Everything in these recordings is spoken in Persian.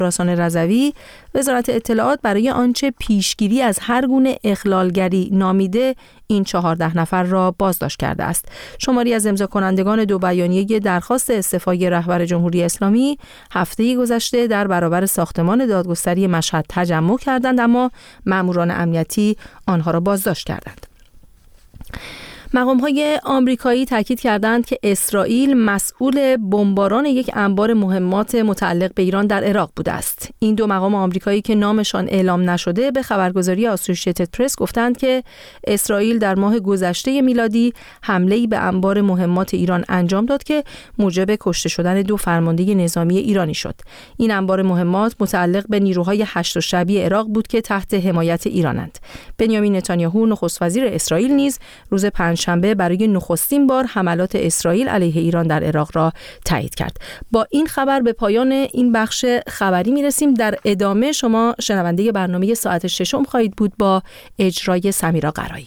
خراسان رضوی، وزارت اطلاعات برای آنچه پیشگیری از هر گونه اخلالگری نامیده این 14 نفر را بازداشت کرده است. شماری از امضا کنندگان دو بیانیه درخواست استعفای رهبر جمهوری اسلامی هفته گذشته در برابر ساختمان دادگستری مشهد تجمع کردند، اما ماموران امنیتی آنها را بازداشت کردند. مقام‌های آمریکایی تاکید کردند که اسرائیل مسئول بمباران یک انبار مهمات متعلق به ایران در عراق بوده است. این دو مقام آمریکایی که نامشان اعلام نشده به خبرگزاری آسوشییتد پرس گفتند که اسرائیل در ماه گذشته میلادی حمله‌ای به انبار مهمات ایران انجام داد که موجب کشته شدن دو فرمانده نظامی ایرانی شد. این انبار مهمات متعلق به نیروهای هشت شعبی عراق بود که تحت حمایت ایرانند. بنیامین نتانیاهو نخست وزیر اسرائیل نیز روز شنبه برای نخستین بار حملات اسرائیل علیه ایران در عراق را تایید کرد. با این خبر به پایان این بخش خبری میرسیم. در ادامه شما شنونده برنامه ساعت ششم خواهید بود با اجرای سمیرا قرایی.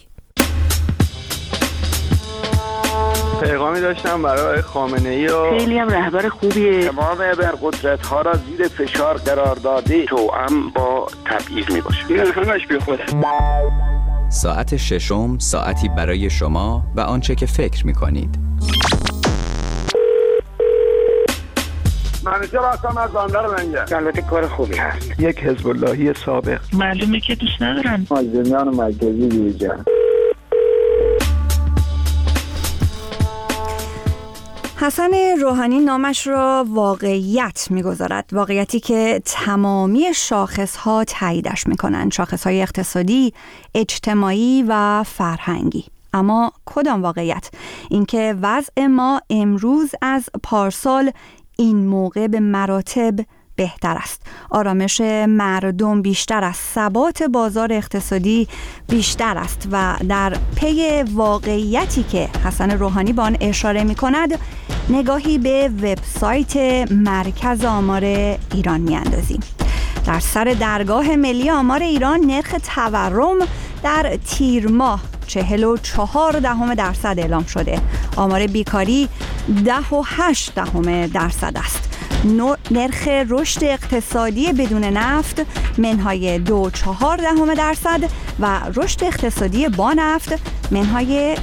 پیغامی داشتم برای خامنه‌ای و خیلی هم رهبر خوبیه. تمام ابرقدرت‌ها را زیر فشار قرار داده توأم با تبعیض میباشه. این همش بی خوده. ساعت ششم، ساعتی برای شما و آنچه که فکر می‌کنید. منیجر هستم از بندر لنگر. البته کار خوبی هست. یک حزب اللهی سابق. معلومه که دوست ندارن. مازندران مرکزی دیجا. حسن روحانی نامش را واقعیت می‌گذارد، واقعیتی که تمامی شاخص‌ها تاییدش می‌کنند، شاخص‌های اقتصادی، اجتماعی و فرهنگی. اما کدام واقعیت؟ اینکه وضع ما امروز از پارسال این موقع به مراتب بهتر است. آرامش مردم بیشتر است، ثبات بازار اقتصادی بیشتر است و در پی واقعیتی که حسن روحانی به آن اشاره می‌کند، نگاهی به وبسایت مرکز آمار ایران می‌اندازیم. در سر درگاه ملی آمار ایران نرخ تورم در تیر ماه 44% اعلام شده. آمار بیکاری 10.8% است. نرخ رشد اقتصادی بدون نفت منهای 2.4% و رشد اقتصادی با نفت منهای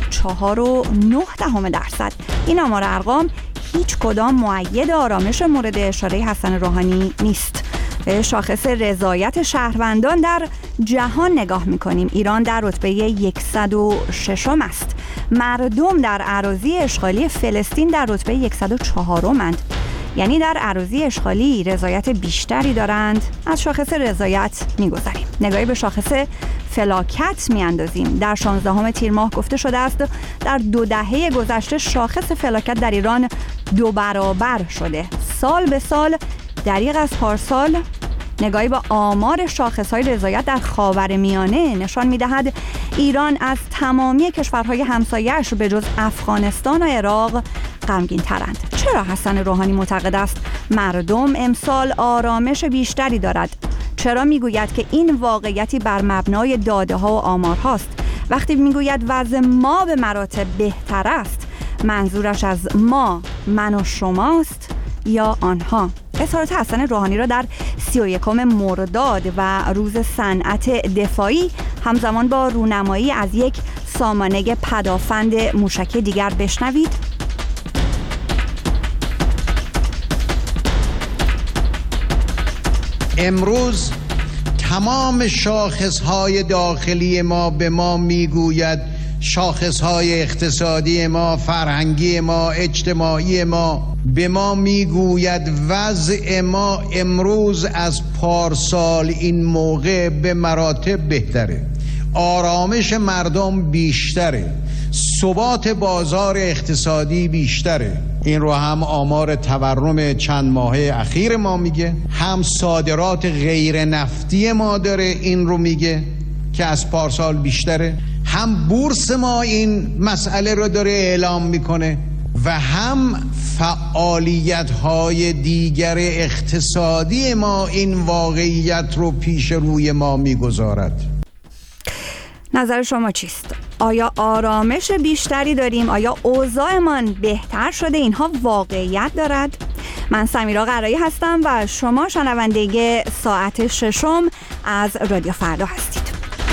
4.9%. این آمار ارقام هیچ کدام مؤید آرامش مورد اشاره حسن روحانی نیست. به شاخص رضایت شهروندان در جهان نگاه می‌کنیم. ایران در رتبه 106 است. مردم در اراضی اشغالی فلسطین در رتبه 104 یعنی در اراضی اشغالی رضایت بیشتری دارند. از شاخص رضایت می‌گذریم. نگاهی به شاخص فلاکت می‌اندازیم. در 16 تیر ماه گفته شده است در 2 دهه گذشته شاخص فلاکت در ایران 2 برابر شده. سال به سال دریغ از پارسال نگاهی به آمار شاخص‌های رضایت در خاورمیانه نشان می‌دهد ایران از تمامی کشورهای همسایه‌اش به جز افغانستان و عراق غمگین‌ترند. چرا حسن روحانی معتقد است مردم امسال آرامش بیشتری دارد؟ چرا میگوید که این واقعیتی بر مبنای داده‌ها و آمارهاست؟ وقتی میگوید وضع ما به مراتب بهتر است، منظورش از ما من و شماست یا آنها؟ اظهارات حسن روحانی را در 31 مرداد و روز صنعت دفاعی همزمان با رونمایی از یک سامانه پدافند موشکی دیگر بشنوید. امروز تمام شاخصهای داخلی ما به ما میگوید، شاخصهای اقتصادی ما، فرهنگی ما، اجتماعی ما به ما میگوید وضع ما امروز از پارسال این موقع به مراتب بهتره. آرامش مردم بیشتره، ثبات بازار اقتصادی بیشتره. این رو هم آمار تورم چند ماهه اخیر ما میگه، هم صادرات غیر نفتی ما داره این رو میگه که از پارسال بیشتره، هم بورس ما این مسئله رو داره اعلام میکنه و هم فعالیت‌های دیگر اقتصادی ما این واقعیت رو پیش روی ما میگذارد. نظر شما چیست؟ آیا آرامش بیشتری داریم؟ آیا اوضاعمان بهتر شده؟ اینها واقعیت دارد؟ من سمیرا قرایی هستم و شما شنونده ساعت ششم از رادیو فردا هستید.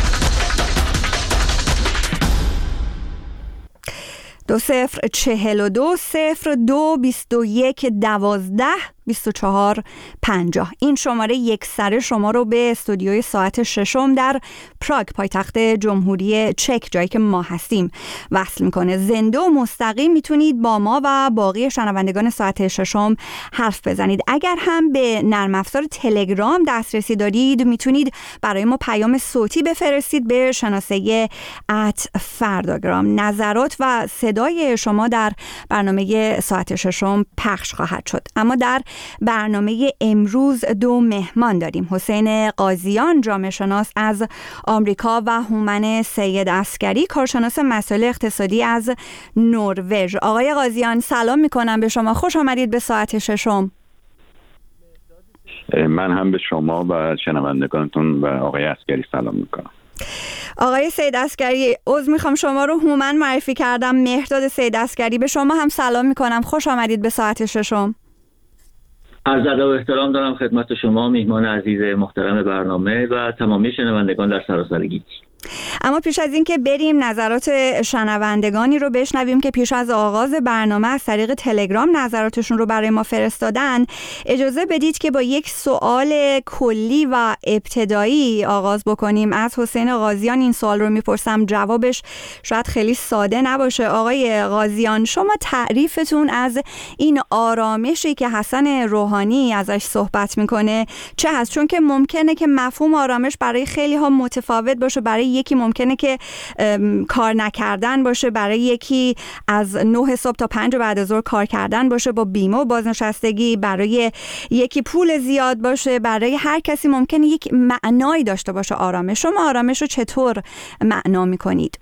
2042-02-21-12-24-50 این شماره یک سره شما رو به استودیوی ساعت ششم در پراگ پایتخت جمهوری چک، جایی که ما هستیم، وصل میکنه. زنده و مستقیم میتونید با ما و باقی شنوندگان ساعت ششم حرف بزنید. اگر هم به نرم افزار تلگرام دسترسی دارید میتونید برای ما پیام صوتی بفرستید به شناسه @فرداگرام. نظرات و صدای شما در برنامه ساعت ششم پخش خواهد شد. اما در برنامه امروز دو مهمان داریم. حسین قاضیان، جامعه شناس از آمریکا و هومن سید عسکری، کارشناس مسائل اقتصادی از نروژ. آقای قاضیان سلام میکنم به شما، خوش آمدید به ساعت ششم. من هم به شما و شنوندگانتون و آقای عسکری سلام میکنم. آقای سید عسکری، عذر میخوام شما رو هومن معرفی کردم. مهرداد سید عسکری، به شما هم سلام میکنم، خوش آمدید به ساعت ششم. عرض ادب و احترام دارم خدمت شما میهمان عزیز محترم برنامه و تمامی شنوندگان در سراسر گیتی. اما پیش از این که بریم نظرات شنوندگانی رو بشنویم که پیش از آغاز برنامه از طریق تلگرام نظراتشون رو برای ما فرستادن، اجازه بدید که با یک سوال کلی و ابتدایی آغاز بکنیم. از حسین قاضیان این سوال رو میپرسم، جوابش شاید خیلی ساده نباشه. آقای قاضیان، شما تعریفتون از این آرامشی که حسن روحانی ازش صحبت میکنه چه هست؟ چون که ممکنه که مفهوم آرامش برای خیلی ها متفاوت باشه. برای یکی ممکنه که کار نکردن باشه، برای یکی از 9 صبح تا 5 بعد از ظهر کار کردن باشه با بیمه و بازنشستگی، برای یکی پول زیاد باشه، برای هر کسی ممکنه یک معنایی داشته باشه آرامش. شما آرامش رو چطور معنا میکنید؟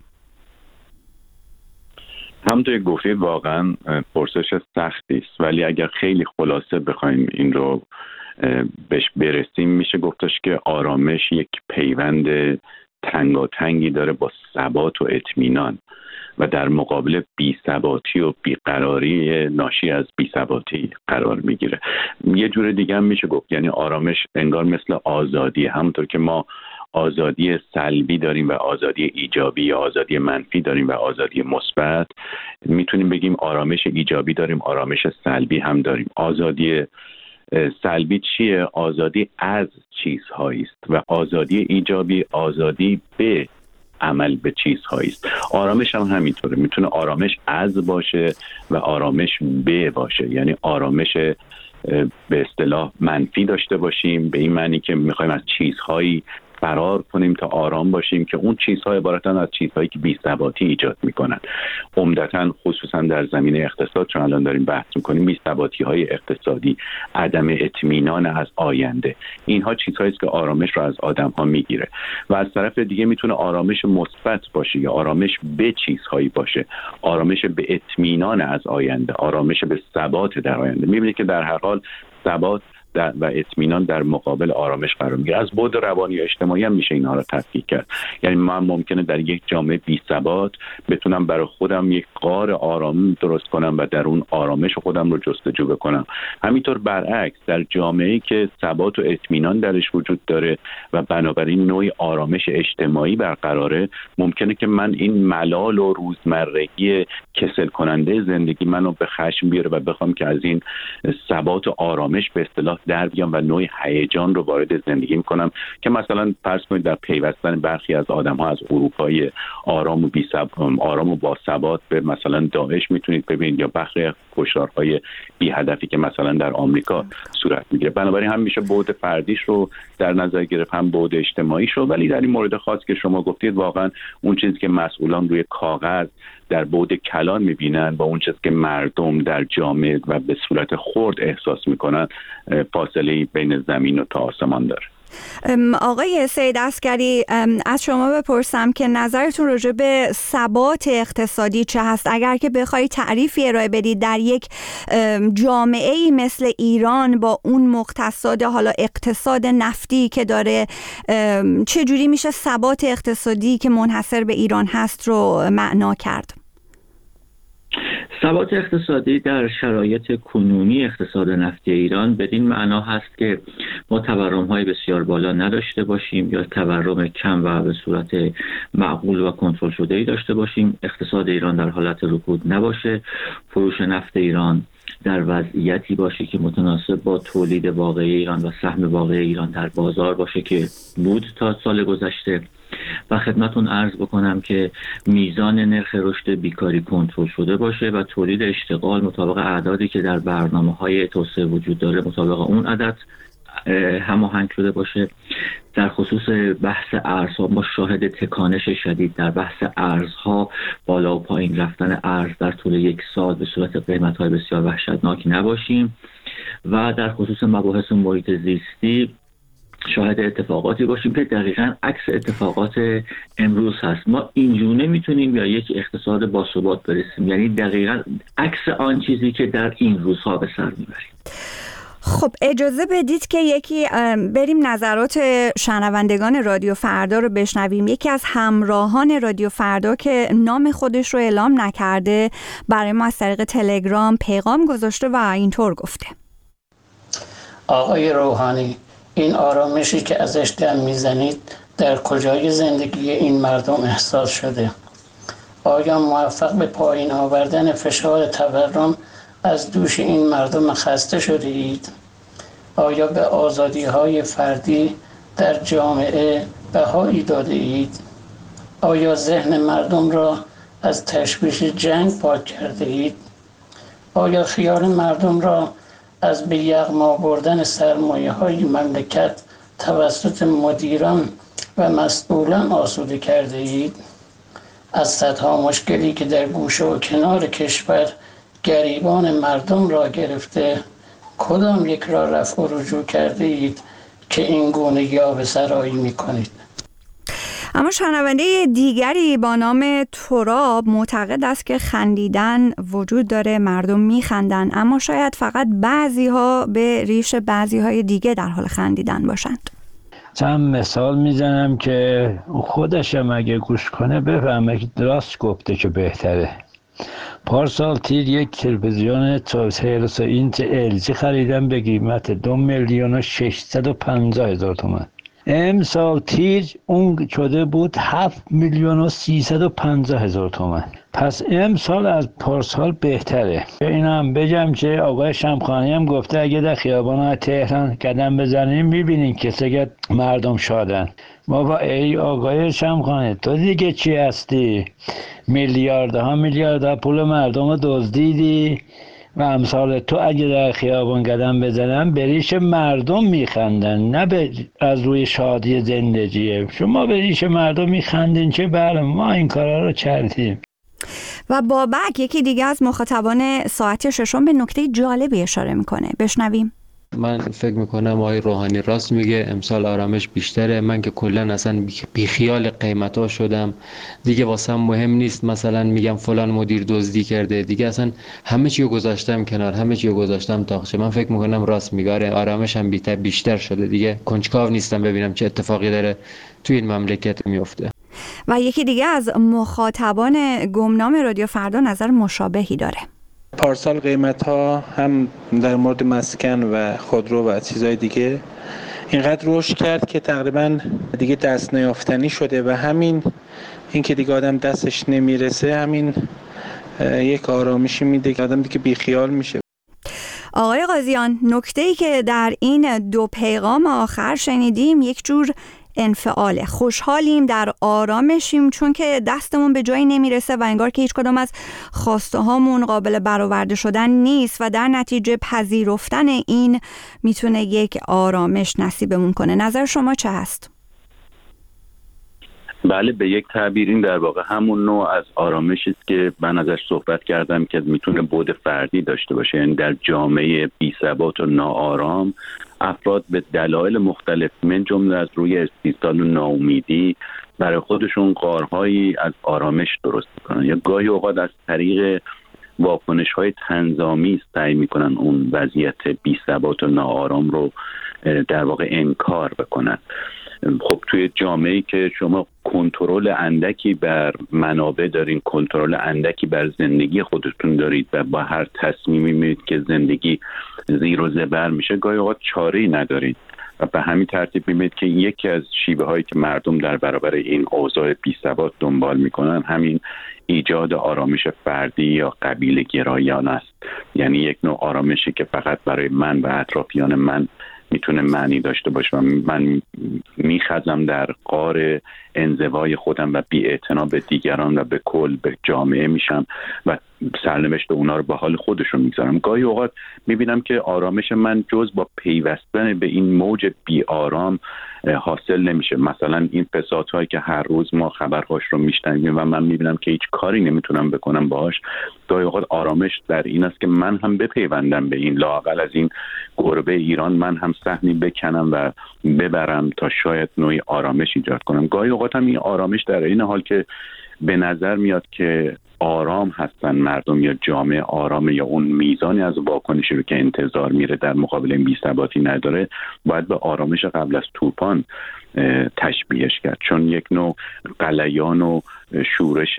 همونطور که گفتید واقعا پرسش سختی است، ولی اگر خیلی خلاصه بخوایم این رو بهش برسیم میشه گفتش که آرامش یک پیوند تنگاتنگی داره با ثبات و اطمینان و در مقابل بی‌ثباتی و بیقراری ناشی از بی‌ثباتی قرار میگیره. یه جور دیگه هم میشه گفت یعنی آرامش انگار مثل آزادی، همونطور که ما آزادی سلبی داریم و آزادی ایجابی یا آزادی منفی داریم و آزادی مثبت، میتونیم بگیم آرامش ایجابی داریم، آرامش سلبی هم داریم. آزادی سلبی چیه؟ آزادی از چیزهایی است و آزادی ایجابی آزادی به عمل به چیزهایی است. آرامش هم همینطوره، میتونه آرامش از باشه و آرامش به باشه. یعنی آرامش به اصطلاح منفی داشته باشیم به این معنی که میخوایم از چیزهایی فرار کنیم تا آرام باشیم که اون چیزها عبارتن از چیزهایی که بی‌ثباتی ایجاد میکنن. عمدتاً خصوصا در زمینه اقتصاد چون الان داریم بحث میکنیم، بی‌ثباتی‌های اقتصادی، عدم اطمینان از آینده، اینها چیزهایی است که آرامش رو از آدم‌ها میگیره. و از طرف دیگه میتونه آرامش مثبت باشه یا آرامش به چیزهایی باشه، آرامش به اطمینان از آینده، آرامش به ثبات در آینده. میبینید که در هر حال ثبات و اطمینان در مقابل آرامش قرار میگیره. از بعد روانی و اجتماعی هم میشه اینها رو تفکیک کرد. یعنی من ممکنه در یک جامعه بی ثبات بتونم برای خودم یک غار آرام درست کنم و در اون آرامش خودم رو جستجو بکنم. همینطور برعکس در جامعه‌ای که ثبات و اطمینان درش وجود داره و بنابراین نوعی آرامش اجتماعی برقراره، ممکنه که من این ملال و روزمرگی کسل کننده زندگی منو به خشم بیاره و بخوام که از این ثبات و آرامش به اصطلاح در بیام و نوعی هیجان رو وارد زندگی میکنم که مثلا فرض کنید در پیوستن برخی از آدم‌ها از اروپای آرام و با ثبات به مثلا داعش میتونید ببینید یا بخش کشتارهای بی هدفی که مثلا در آمریکا صورت میگیره. بنابراین هم میشه بعد فردیش رو در نظر گرفت، هم بعد اجتماعیش رو. ولی در این مورد خاص که شما گفتید واقعا اون چیزی که مسئولان روی کاغذ در بعد کلان میبینن با اون چیزی که مردم در جامعه و به صورت خرد احساس میکنن فاصله بین زمین و تا آسمان داره. آقای سید عسگری، از شما بپرسم که نظرتون راجع به ثبات اقتصادی چه هست؟ اگر که بخواید تعریفی ارائه بدید در یک جامعه‌ای مثل ایران با اون مقتصاد حالا اقتصاد نفتی که داره، چجوری میشه ثبات اقتصادی که منحصر به ایران هست رو معنا کرد؟ ثبات اقتصادی در شرایط کنونی اقتصاد نفتی ایران بدین معنا هست که ما تورم‌های بسیار بالا نداشته باشیم یا تورم کم و به صورت معقول و کنترل شده‌ای داشته باشیم، اقتصاد ایران در حالت رکود نباشه، فروش نفت ایران در وضعیتی باشه که متناسب با تولید واقعی ایران و سهم واقعی ایران در بازار باشه که بود تا سال گذشته، و خدمتون عرض بکنم که میزان نرخ رشد بیکاری کنترل شده باشه و تولید اشتغال مطابق اعدادی که در برنامه‌های توسعه وجود داره مطابق اون عدد هماهنگ شده باشه. در خصوص بحث ارزها ما شاهد تکانش شدید در بحث ارزها، بالا و پایین رفتن ارز در طول یک سال به صورت قیمت‌های بسیار وحشتناکی نباشیم و در خصوص مباحث محیط زیستی شاهد اتفاقاتی باشیم که دقیقاً عکس اتفاقات امروز هست. ما اینجوری میتونیم یا یک اقتصاد باثبات برسیم، یعنی دقیقاً عکس آن چیزی که در این روزها به سر میبریم. خب اجازه بدید که بریم نظرات شنوندگان رادیو فردا رو بشنویم. یکی از همراهان رادیو فردا که نام خودش رو اعلام نکرده برای ما از طریق تلگرام پیغام گذاشته و اینطور گفته: آقای روحانی، این آرامشی که ازش دم میزنید در کجای زندگی این مردم احساس شده؟ آیا موفق به پایین آوردن فشار تورم از دوش این مردم خسته شده اید؟ آیا به آزادی‌های فردی در جامعه بهایی داده اید؟ آیا ذهن مردم را از تشویش جنگ پاک کرده اید؟ آیا خیال مردم را از به یغما بردن سرمایه‌های مملکت توسط مدیران و مسئولان آسوده کرده اید؟ از صدها مشکلی که در گوشه و کنار کشور گریبان مردم را گرفته، کدام یک را رفع و رجوع کرده اید که این گونه یاوه سرایی می کنید؟ اما شنونده دیگری با نام تراب معتقد است که خندیدن وجود داره، مردم میخندن، اما شاید فقط بعضی ها به ریش بعضی های دیگه در حال خندیدن باشند. چند مثال میزنم که خودشم اگه گوش کنه بفهمه که راست گفته که بهتره. پارسال تیر یک تلویزیون 43 اینچ LG خریدم به قیمت 2,650,000 تومان. امسال تیر اون شده بود 7,350,000 تومان. پس امسال از پارسال بهتره. اینا هم بگم که آقای شمخانی هم گفته اگه در خیابان تهران قدم بزنیم میبینین که چقدر مردم شادن. بابا ای آقای شمخانی تو دیگه چی هستی؟ میلیاردها پول مردم رو دزدیدی و امثال تو اگه در خیابان قدم بزنن بریش مردم میخندن، نه از روی شادی زندگیه. شما بریش مردم میخندین که بله ما این کارا رو کردیم. و بابک یکی دیگه از مخاطبان ساعت ششم به نکته جالبی اشاره میکنه، بشنویم. من فکر میکنم آقای روحانی راست میگه، امسال آرامش بیشتره. من که کلا اصلا بیخیال قیمتا شدم دیگه، واسم مهم نیست مثلا میگم فلان مدیر دزدی کرده، دیگه اصلا همه چیو گذاشتم کنار، همه چیو گذاشتم تاقچه. من فکر میکنم راست میگه، آرامش هم بیشتر شده دیگه. کنجکاو نیستم ببینم چه اتفاقی داره توی این مملکت میفته. و یکی دیگه از مخاطبان گمنام رادیو فردا نظر مشابهی داره. پارسال قیمت‌ها هم در مورد مسکن و خودرو و چیزهای دیگه اینقدر رشد کرد که تقریبا دیگه دست نیافتنی شده و همین این که دیگه آدم دستش نمیرسه همین یک آرامشی میده که آدم دیگه بیخیال میشه. آقای قاضیان، نکته‌ای که در این دو پیغام آخر شنیدیم یک جور انفعاله. خوشحالیم، در آرامشیم چون که دستمون به جایی نمیرسه و انگار که هیچ کدام از خواسته هامون قابل برآورده شدن نیست و در نتیجه پذیرفتن این میتونه یک آرامش نصیبمون کنه. نظر شما چه هست؟ بله، به یک تعبیر این در واقع همون نوع از آرامشی است که من ازش صحبت کردم که میتونه بعد فردی داشته باشه. یعنی در جامعه بی‌ثبات و ناآرام افراد به دلایل مختلف من جمله از روی استیصال و ناامیدی برای خودشون غارهایی از آرامش درست میکنن یا گاهی اوقات از طریق واکنش‌های تنظامی سعی میکنن اون وضعیت بی‌ثبات و ناآرام رو در واقع انکار بکنن. خب توی جامعه‌ای که شما کنترل اندکی بر منابع دارین، کنترل اندکی بر زندگی خودتون دارید و با هر تصمیمی می‌بینید که زندگی زیر و زبر میشه، گاهی اوقات چاره‌ای ندارید و به همین ترتیب می‌بینید که یکی از شیوه‌هایی که مردم در برابر این اوضاع بی‌ثبات دنبال می‌کنن همین ایجاد آرامش فردی یا قبیله گرایانه است. یعنی یک نوع آرامشی که فقط برای من و اطرافیان من میتونه معنی داشته باشه و من میخزم در غار انزوای خودم و بی‌اعتنا به دیگران و به کل به جامعه میشم و سرنوشت اونا رو به حال خودشون میگذارم. گاهی اوقات میبینم که آرامش من جز با پیوستن به این موج بی‌آرام حاصل نمیشه. مثلا این فسادهایی که هر روز ما خبرهاش رو میشنویم و من میبینم که هیچ کاری نمیتونم بکنم باهاش، گاهی اوقات آرامش در این است که من هم بپیوندم به این، لااقل از این گربه ایران من هم سهمی بکنم و ببرم تا شاید نوعی آرامش ایجاد کنم. گاهی اوقات هم این آرامش در این حال که به نظر میاد که آرام هستن مردم یا جامعه آرام یا اون میزانی از واکنشی رو که انتظار میره در مقابل این بی‌ثباتی نداره، باید به آرامش قبل از طوفان تشبیهش کرد، چون یک نوع غلیان و شورش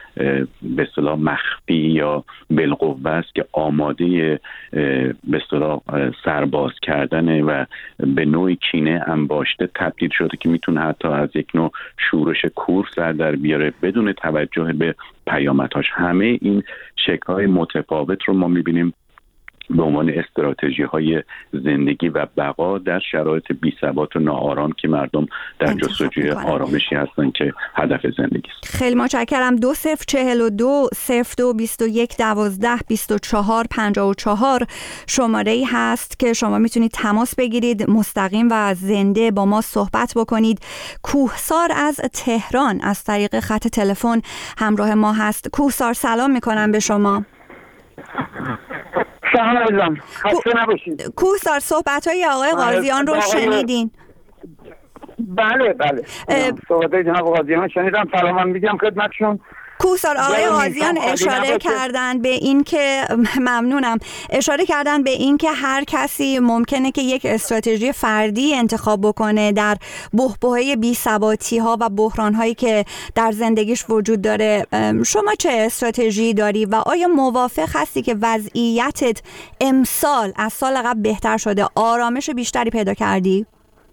به اصطلاح مخفی یا بالقوه است که آماده به اصطلاح سرباز کردن و به نوعی کینه انباشته تبدیل شده که میتونه حتی از یک نوع شورش کور سر در بیاره بدون توجه به پیامدهاش. همه این شکل‌های متفاوت رو ما میبینیم به عنوان استراتژی‌های زندگی و بقا در شرایط بی‌ثبات و ناآرام که مردم در جستجوی آرامشی هستن که هدف زندگی است. خیلی متشکرم. 2042 02 21 12 24 54 شماره‌ای هست که شما میتونید تماس بگیرید، مستقیم و زنده با ما صحبت بکنید. کوهسار از تهران از طریق خط تلفن همراه ما هست. کوهسار سلام میکنم به شما. سلام عزیزم، خسته نباشید. کوهسار صحبت‌های آقای قاضیان رو شنیدین؟ بله صحبت‌های جناب قاضیان شنیدم. سلام میگم خدمتشون. کوهسار آقای قاضیان اشاره کردن به این که ممنونم اشاره کردن به این که هر کسی ممکنه که یک استراتژی فردی انتخاب بکنه در بحبوحه بی‌ثباتی‌ها و بحران‌هایی که در زندگیش وجود داره. شما چه استراتژی داری و آیا موافق هستی که وضعیتت امسال از سال قبل بهتر شده، آرامش بیشتری پیدا کردی؟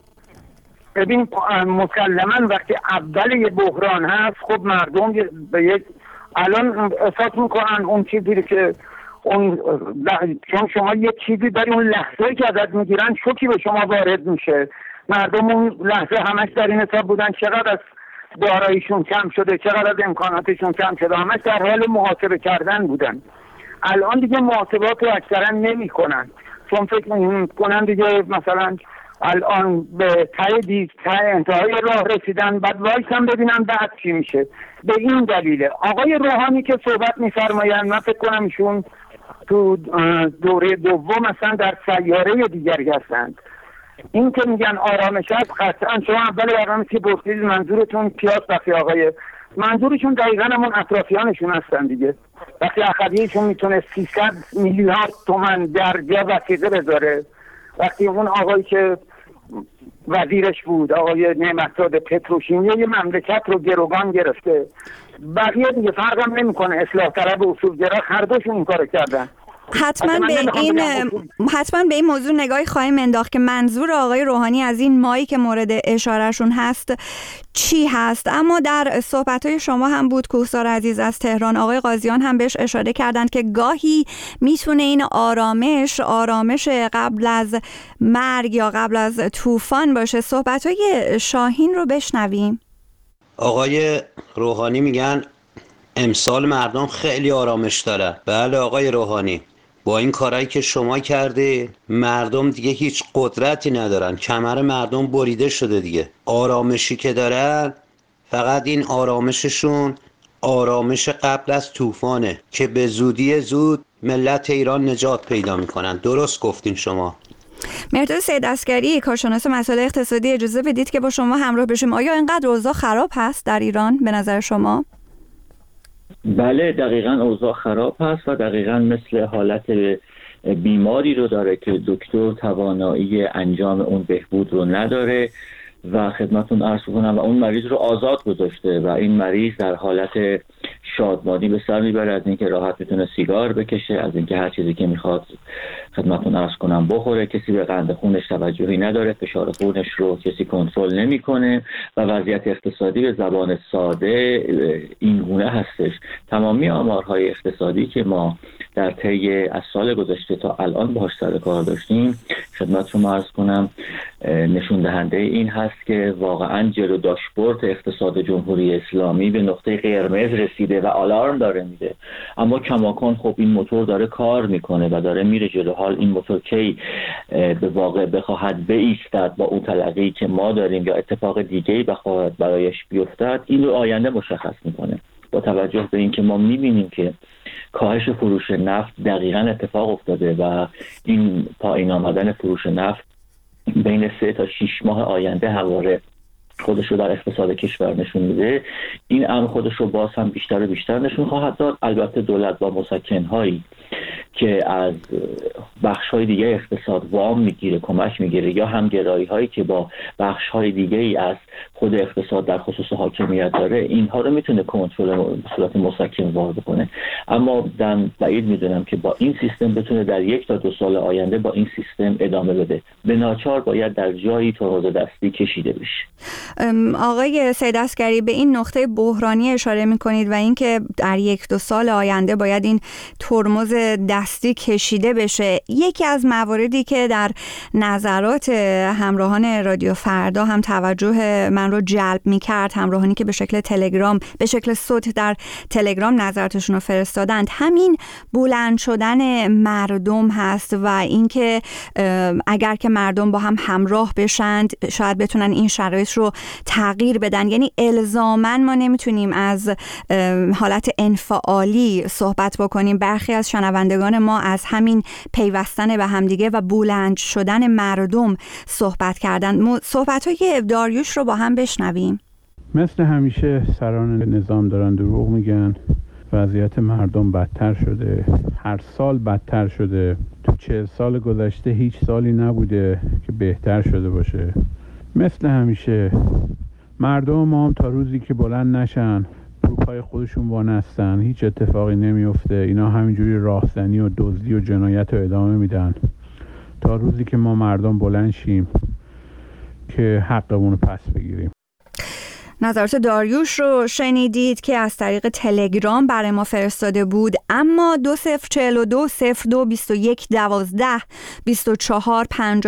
ببین مسلماً وقتی اول یه بحران هست خب مردم به یک الان احساس میکنن اون چیزی که اون چون شما یه چیزی داری اون لحظه‌ای که ازت میگیرن شوکی به شما وارد میشه. مردم اون لحظه همش در این حساب بودن چقدر از داراییشون کم شده، چقدر از امکاناتشون کم شده، همش در حال محاسبه کردن بودن. الان دیگه محاسبات رو اکثرا نمیکنن چون فکر میکنن دیگه مثلا الان به ته انتهای راه رسیدن، بعد وایسن ببینن بعد چی میشه. به این دلیله آقای روحانی که صحبت میفرمایند، من فکر کنم ایشون تو دوره دوم مثلا در سیاره دیگری هستند. این که میگن آرامش هست، قطعا شما اول برنامه که پرسیدید منظورتون کیاست، وقتی آقای منظورشون دقیقا همون اطرافیانشون هستن دیگه. وقتی اخریشون میتونه 300 میلیارد تومان در جا وسیقه بذاره، وقتی اون آقایی که وزیرش بود آقای نعمتزاده پتروشیمی یه مملکت رو گروگان گرفته، بقیه دیگه فرق هم نمیکنه، اصلاح طلب و اصولگرا هر دوشون این کارو کردن. حتما به این موضوع نگاهی خواهیم انداخت که منظور آقای روحانی از این مایی که مورد اشارهشون هست چی هست. اما در صحبت‌های شما هم بود کوهسار عزیز از تهران، آقای قاضیان هم بهش اشاره کردند که گاهی میتونه این آرامش قبل از مرگ یا قبل از طوفان باشه. صحبت‌های شاهین رو بشنویم. آقای روحانی میگن امسال مردم خیلی آرامش دارن. بله آقای روحانی، با این کارهایی که شما کردی مردم دیگه هیچ قدرتی ندارن، کمر مردم بریده شده دیگه. آرامشی که دارن فقط این آرامششون آرامش قبل از طوفانه که به زودی زود ملت ایران نجات پیدا میکنن. درست گفتین شما. مهرداد سیدعسگری، کارشناس مسائل اقتصادی، اجازه بدید که با شما همراه بشیم. آیا اینقدر اوضاع خراب هست در ایران به نظر شما؟ بله، دقیقاً اوضاع خراب هست و دقیقاً مثل حالت بیماری رو داره که دکتر توانایی انجام اون بهبود رو نداره و خدمتون عرض کنم و اون مریض رو آزاد گذاشته و این مریض در حالت شادمانی به سر میبره از اینکه راحت میتونه سیگار بکشه، از اینکه هر چیزی که میخواد خدمتون عرض کنم بخوره، کسی به قند خونش توجهی نداره، فشار خونش رو کسی کنترل نمیکنه و وضعیت اقتصادی به زبان ساده این گونه هستش. تمامی آمارهای اقتصادی که ما در طی از سال گذشته تا الان باهاش سر کار داشتیم خدمت شما عرض کنم نشون دهنده این هست که واقعا جلو داشبورد اقتصاد جمهوری اسلامی به نقطه قرمز رسیده و آلارم داره میده، اما کماکان خب این موتور داره کار میکنه و داره میره جلو. حال این موتور کی به واقع بخواهد بایستد با اون تلقی که ما داریم یا اتفاق دیگه‌ای بخواهد برایش بیفتد، این رو آینده مشخص میکنه. با توجه به اینکه ما میبینیم که کاهش فروش نفت دقیقاً اتفاق افتاده و این پایین آمدن فروش نفت بین 3 تا 6 ماه آینده همواره خودش رو در اقتصاد کشور نشون میده، این امر خودش رو باز هم بیشتر و بیشتر نشون خواهد داد. البته دولت با مسکن‌هایی که از بخش‌های دیگه اقتصاد وام میگیره، کمک میگیره، یا همگرایی‌هایی که با بخش‌های دیگه‌ای از خود اقتصاد در خصوص حاکمیت داره، اینها رو میتونه کنترل به صورت مسکن وارد بکنه. اما من بعید میدونم که با این سیستم بتونه در 1 تا 2 سال آینده با این سیستم ادامه بده. به ناچار باید در جایی تراز دستی کشیده بشه. آقای سیدعسگری، به این نقطه بحرانی اشاره میکنید و اینکه در 1 2 سال آینده باید این ترمز دستی کشیده بشه. یکی از مواردی که در نظرات همراهان رادیو فردا هم توجه من رو جلب میکرد، همراهانی که به شکل تلگرام، به شکل صوت در تلگرام نظراتشون رو فرستادند، همین بلند شدن مردم هست و اینکه اگر که مردم با هم همراه بشند شاید بتونن این شرایط رو تغییر بدن. یعنی الزاماً ما نمیتونیم از حالت انفعالی صحبت بکنیم. برخی از شنوندگان ما از همین پیوستن به همدیگه و بلند شدن مردم صحبت کردن. صحبت‌های داریوش رو با هم بشنویم. مثل همیشه سران نظام دارن دروغ میگن. وضعیت مردم بدتر شده، هر سال بدتر شده. تو 40 سال گذشته هیچ سالی نبوده که بهتر شده باشه. مثل همیشه مردم ما هم تا روزی که بلند نشن رو پای خودشون وانستن هیچ اتفاقی نمیفته. اینا همینجوری راهزنی و دزدی و جنایت رو ادامه میدن تا روزی که ما مردم بلند شیم که حقمون رو پس بگیریم. نظرات داریوش رو شنیدید که از طریق تلگرام برای ما فرستاده بود. اما 2042 02 21 12 24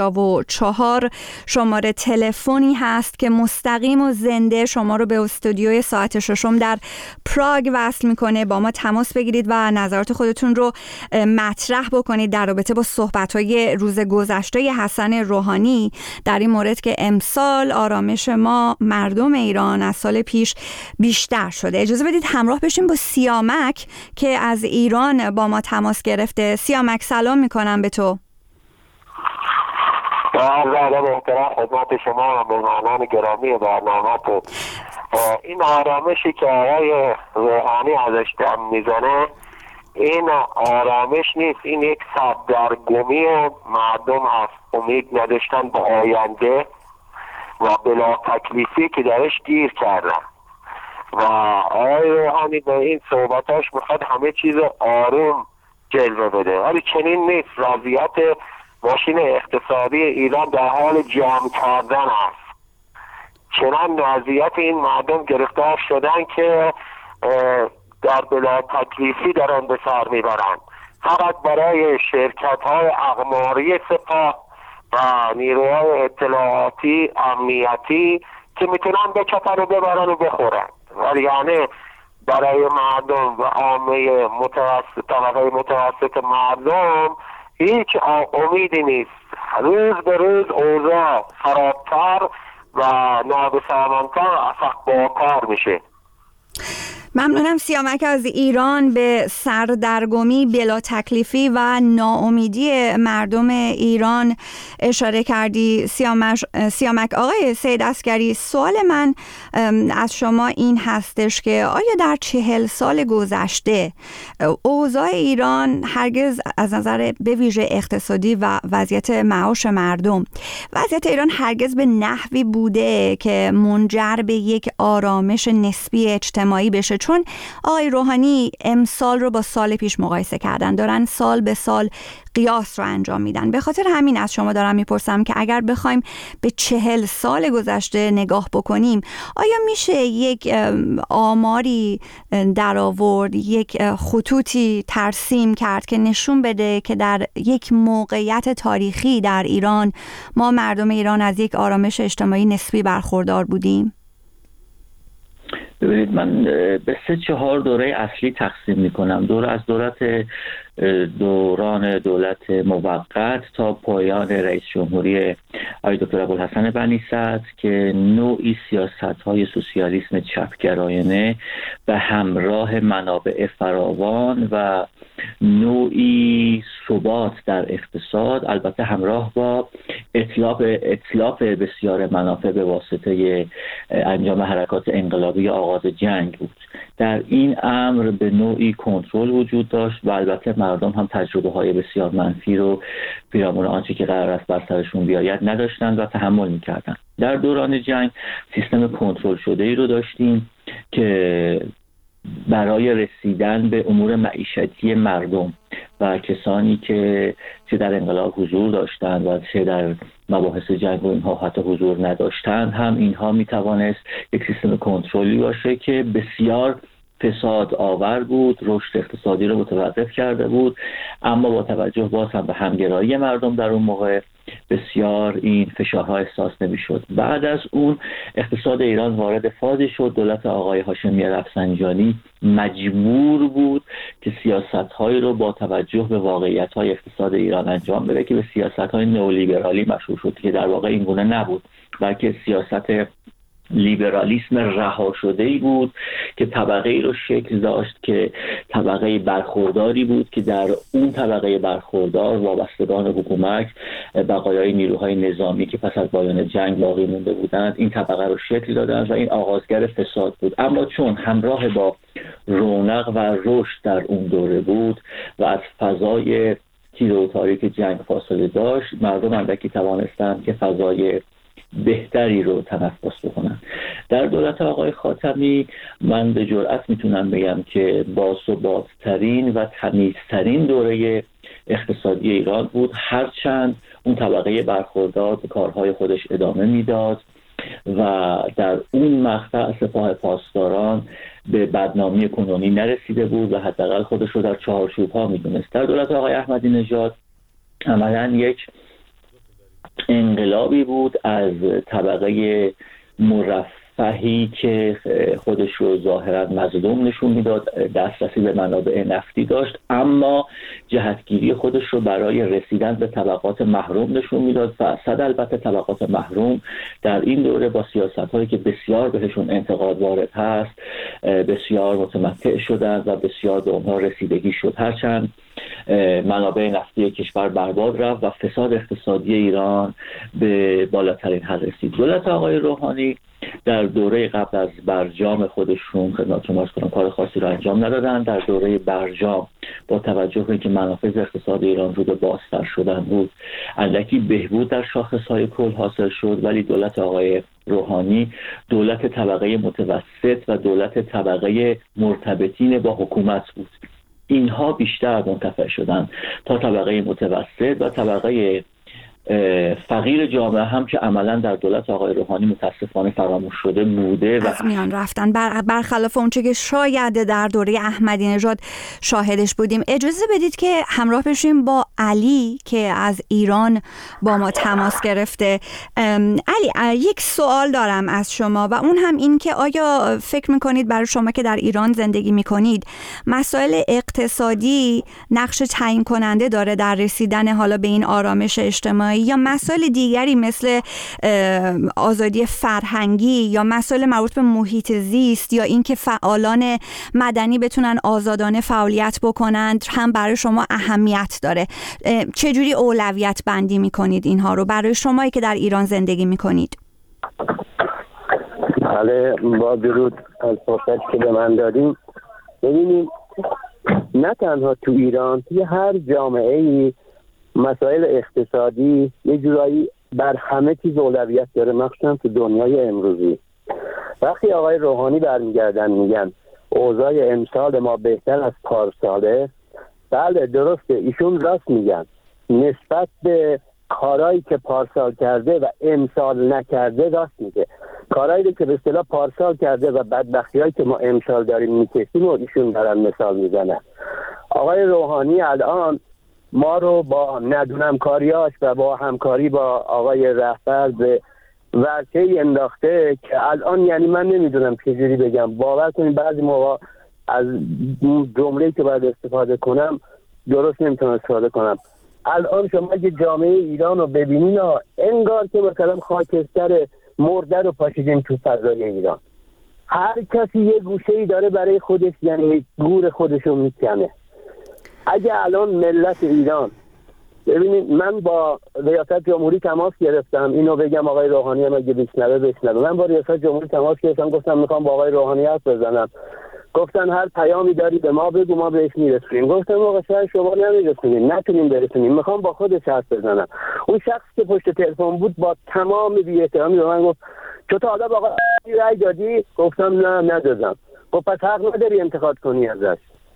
54 شماره تلفنی هست که مستقیم و زنده شما رو به استودیوی ساعت ششم در پراگ وصل میکنه. با ما تماس بگیرید و نظرات خودتون رو مطرح بکنید در رابطه با صحبت‌های روز گذشته حسن روحانی در این مورد که امسال آرامش ما مردم ایران از سال پیش بیشتر شده. اجازه بدید همراه بشیم با سیامک که از ایران با ما تماس گرفته. سیامک سلام میکنم به تو. با عرض احترام خدمت شما و مهمانان گرامی برنامه‌تون. این آرامشی که آقای روحانی ازش دم میزنه این آرامش نیست، این یک سردرگمی مردم هست، امید نداشتن به آینده و بلا تکلیفی که درش گیر کردن و آقای روحانی به این صحبتاش میخواد همه چیز آروم جلوه بده، ولی چنین نیست. وضعیت ماشین اقتصادی ایران در حال جمع کردن است. چنان وضعیت این مردم گرفتار شدن که در بلا تکلیفی در آن به سر میبرند. فقط برای شرکت های اقماری سپاه و نیروهای اطلاعاتی امنیتی که میتونن بچپن و ببرن و بخورن، ولی یعنی برای مردم و عامه متوسط، طبقه متوسط مردم هیچ امیدی نیست. روز به روز اوضاع خرابتر و نابسامان‌تر و افق‌بارتر میشه. ممنونم. سیامک از ایران به سردرگمی، بلا تکلیفی و ناامیدی مردم ایران اشاره کردی. سیامک. آقای سید عسگری، سوال من از شما این هستش که آیا در 40 سال گذشته اوضاع ایران هرگز از نظر به ویژه اقتصادی و وضعیت معاش مردم، وضعیت ایران هرگز به نحوی بوده که منجر به یک آرامش نسبی اجتماعی بشه؟ چون آقای روحانی امسال رو با سال پیش مقایسه کردن، دارن سال به سال قیاس رو انجام میدن. به خاطر همین از شما دارم میپرسم که اگر بخوایم به 40 سال گذشته نگاه بکنیم، آیا میشه یک آماری در آورد، یک خطوطی ترسیم کرد که نشون بده که در یک موقعیت تاریخی در ایران ما مردم ایران از یک آرامش اجتماعی نسبی برخوردار بودیم؟ ببینید، من به 3-4 دوره اصلی تقسیم میکنم. دوران دولت موقت تا پایان رئیس جمهوری آقای دکتر ابوالحسن بنی صدر که نوعی سیاست‌های سوسیالیسم چپگرایانه به همراه منابع فراوان و نوعی ثبات در اقتصاد، البته همراه با اتلاف بسیار منافع به واسطه انجام حرکات انقلابی آغاز جنگ بود. در این امر به نوعی کنترل وجود داشت و البته مردم هم تجربه های بسیار منفی رو پیرامون آنچه که قرار است بر سرشون بیاید نداشتند و تحمل میکردند. در دوران جنگ سیستم کنترل شده ای رو داشتیم که برای رسیدن به امور معیشتی مردم و کسانی که چه در انقلاب حضور داشتند و چه در مباحث جنگ و اینها حتی حضور نداشتند، هم اینها میتوانست یک سیستم کنترلی باشه که بسیار فساد آور بود، رشد اقتصادی رو متوقف کرده بود، اما با توجه باز هم به همگرایی مردم در اون موقع بسیار این فشارها احساس نمی‌شد. بعد از اون اقتصاد ایران وارد فازی شد. دولت آقای هاشمی رفسنجانی مجبور بود که سیاست‌هایی رو با توجه به واقعیت‌های اقتصاد ایران انجام بده که به سیاست‌های نئولیبرالی مشهور شد که در واقع این گونه نبود، بلکه سیاست لیبرالیسم رها شده ای بود که طبقه ای رو شکل داشت که طبقه برخورداری بود که در اون طبقه برخوردار وابستگان حکومت، بقایای نیروهای نظامی که پس از پایان جنگ باقی مونده بودند، این طبقه رو شکل دادند و این آغازگر فساد بود. اما چون همراه با رونق و رشد در اون دوره بود و از فضای تیره و تاریک جنگ فاصله داشت، مردم اندکی توانستند که فضای بهتری رو تنفس بکنن. در دولت آقای خاتمی من به جرئت میتونم بگم که باثبات‌ترین و تمیزترین دوره اقتصادی ایران بود، هرچند اون طبقه برخوردار به کارهای خودش ادامه میداد و در اون مقطع سپاه پاسداران به بدنامی کنونی نرسیده بود و حداقل خودش رو در چهارچوب‌ها میدونست. در دولت آقای احمدی نژاد عملاً یک انقلابی بود از طبقه مرفهی که خودش رو ظاهرا مظلوم نشون میداد، دسترسی به منابع نفتی داشت، اما جهتگیری خودش رو برای رسیدن به طبقات محروم نشون میداد و صد البته طبقات محروم در این دوره با سیاست‌هایی که بسیار بهشون انتقاد وارد هست بسیار متمتع شدند و بسیار به اونها رسیدگی شد. هرچند منابع نفتی کشور برباد رفت و فساد اقتصادی ایران به بالاترین حد رسید. دولت آقای روحانی در دوره قبل از برجام خودشون خدمت شما عرض کنم کار خاصی رو انجام ندادن. در دوره برجام با توجه به اینکه منافذ اقتصاد ایران رو به بازتر شدن بود، اندکی بهبود در شاخص‌های کل حاصل شد، ولی دولت آقای روحانی دولت طبقه متوسط و دولت طبقه مرتبطین با حکومت بود. اینها بیشتر منتفع شدن تا طبقه متوسط و طبقه فقیر جامعه هم که عملا در دولت آقای روحانی متاسفانه فراموش شده بوده و از میان رفتن، برخلاف اونچه که شاید در دوره احمدی نژاد شاهدش بودیم. اجازه بدید که همراه بشیم با علی که از ایران با ما تماس گرفته. علی، یک سوال دارم از شما و اون هم این که آیا فکر میکنید برای شما که در ایران زندگی میکنید مسائل اقتصادی نقش تعیین کننده داره در رسیدن حالا به این آرامش اجتماعی اجتماعی یا مسائل دیگری مثل آزادی فرهنگی یا مسائل مربوط به محیط زیست یا اینکه فعالان مدنی بتونن آزادانه فعالیت بکنند هم برای شما اهمیت داره. چجوری اولویت بندی میکنید اینها رو برای شمایی که در ایران زندگی میکنید؟ بله، با درود از فرصتی که به من دادیم. ببینید، نه تنها تو ایران، توی هر جامعه‌ای مسائل اقتصادی یه جورایی بر همه چیز اولویت داره، مخصوصا تو دنیای امروزی. وقتی آقای روحانی برمیگردن میگن اوضاع امسال ما بهتر از پارساله، بله درسته، ایشون راست میگن. نسبت به کارهایی که پارسال کرده و امسال نکرده راست میگه. کارهایی که به اصطلاح پارسال کرده و بدبختی‌هایی که ما امسال داریم میکشیم و ایشون دارن مثال میزنن. آقای روحانی الان ما رو با ندونم کاریاش و با همکاری با آقای رهبر به ورطه‌ای انداخته که الان یعنی من نمیدونم چجوری بگم. باور کنید بعضی موقع از جمله‌ای که باید استفاده کنم درست نمیتونم استفاده کنم. الان شما اگه جامعه ایران رو ببینین انگار که مثلا خاکستر مرده رو پاشیدیم تو فضای ایران. هر کسی یه گوشه‌ای داره برای خودش، یعنی گور خودش رو میکنه. اگه الان ملت ایران، ببینید من با ریاست جمهوری تماس گرفتم، اینو بگم آقای روحانی هم اگه بشنوه. من با ریاست جمهوری تماس گرفتم، گفتم میخوام با آقای روحانی حرف بزنم. گفتن هر پیامی داری به ما بگو، ما بهش میرسونیم. گفتم آقا شاید شما نمیرسونیم، نتونیم برسونیم، میخوام با خودش حرف بزنم. اون شخص که پشت تلفن بود با تمام بی‌احترامی به من گفت تو تا حالا با آقا رأی دادی؟ گفتم نه ندادم. گفت پس حق نداری انتقاد کنی ازش.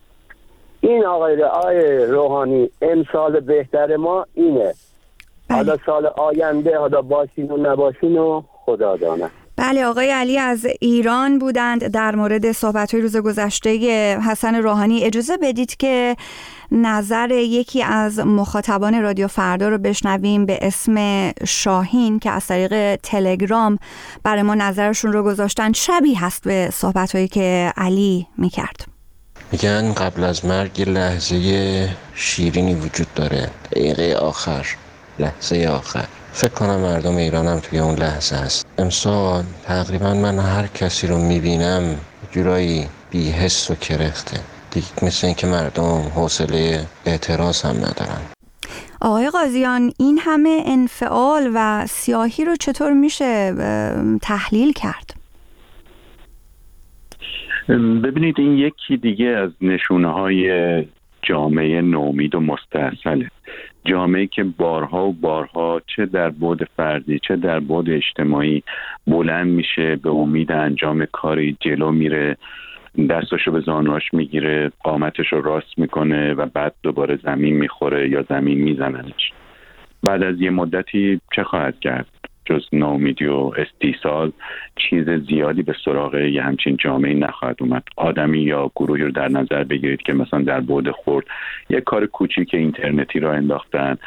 این آقای روحانی امسال بهتر ما اینه. حالا سال آینده حالا باشین و نباشین و خدا داند. بله، آقای علی از ایران بودند در مورد صحبت‌های روز گذشته حسن روحانی. اجازه بدید که نظر یکی از مخاطبان رادیو فردا رو بشنویم به اسم شاهین که از طریق تلگرام برای ما نظرشون رو گذاشتن. شبیه هست به صحبت‌هایی که علی می‌کرد. میگن قبل از مرگ لحظه شیرینی وجود داره، دقیقه آخر، لحظه آخر. فکر کنم مردم ایران هم توی اون لحظه هست. امسال تقریبا من هر کسی رو میبینم جورایی بی‌حس و کرخته دیگه، مثل این که مردم حوصله اعتراض هم ندارن. آقای قاضیان، این همه انفعال و سیاهی رو چطور میشه تحلیل کرد؟ ببینید، این یکی دیگه از نشونه‌های جامعه نومید و مستعصله. جامعه که بارها و بارها چه در بعد فردی چه در بعد اجتماعی بلند میشه، به امید انجام کاری جلو میره، دستاشو به زانوش میگیره، قامتش رو راست میکنه و بعد دوباره زمین میخوره یا زمین میزننش. بعد از یه مدتی چه خواهد کرد؟ جز ناامیدی و استیصال چیز زیادی به سراغ یه همچین جامعه نخواهد اومد. آدمی یا گروهی رو در نظر بگیرید که مثلا در بعد خورد یه کار کوچیک اینترنتی را انداختن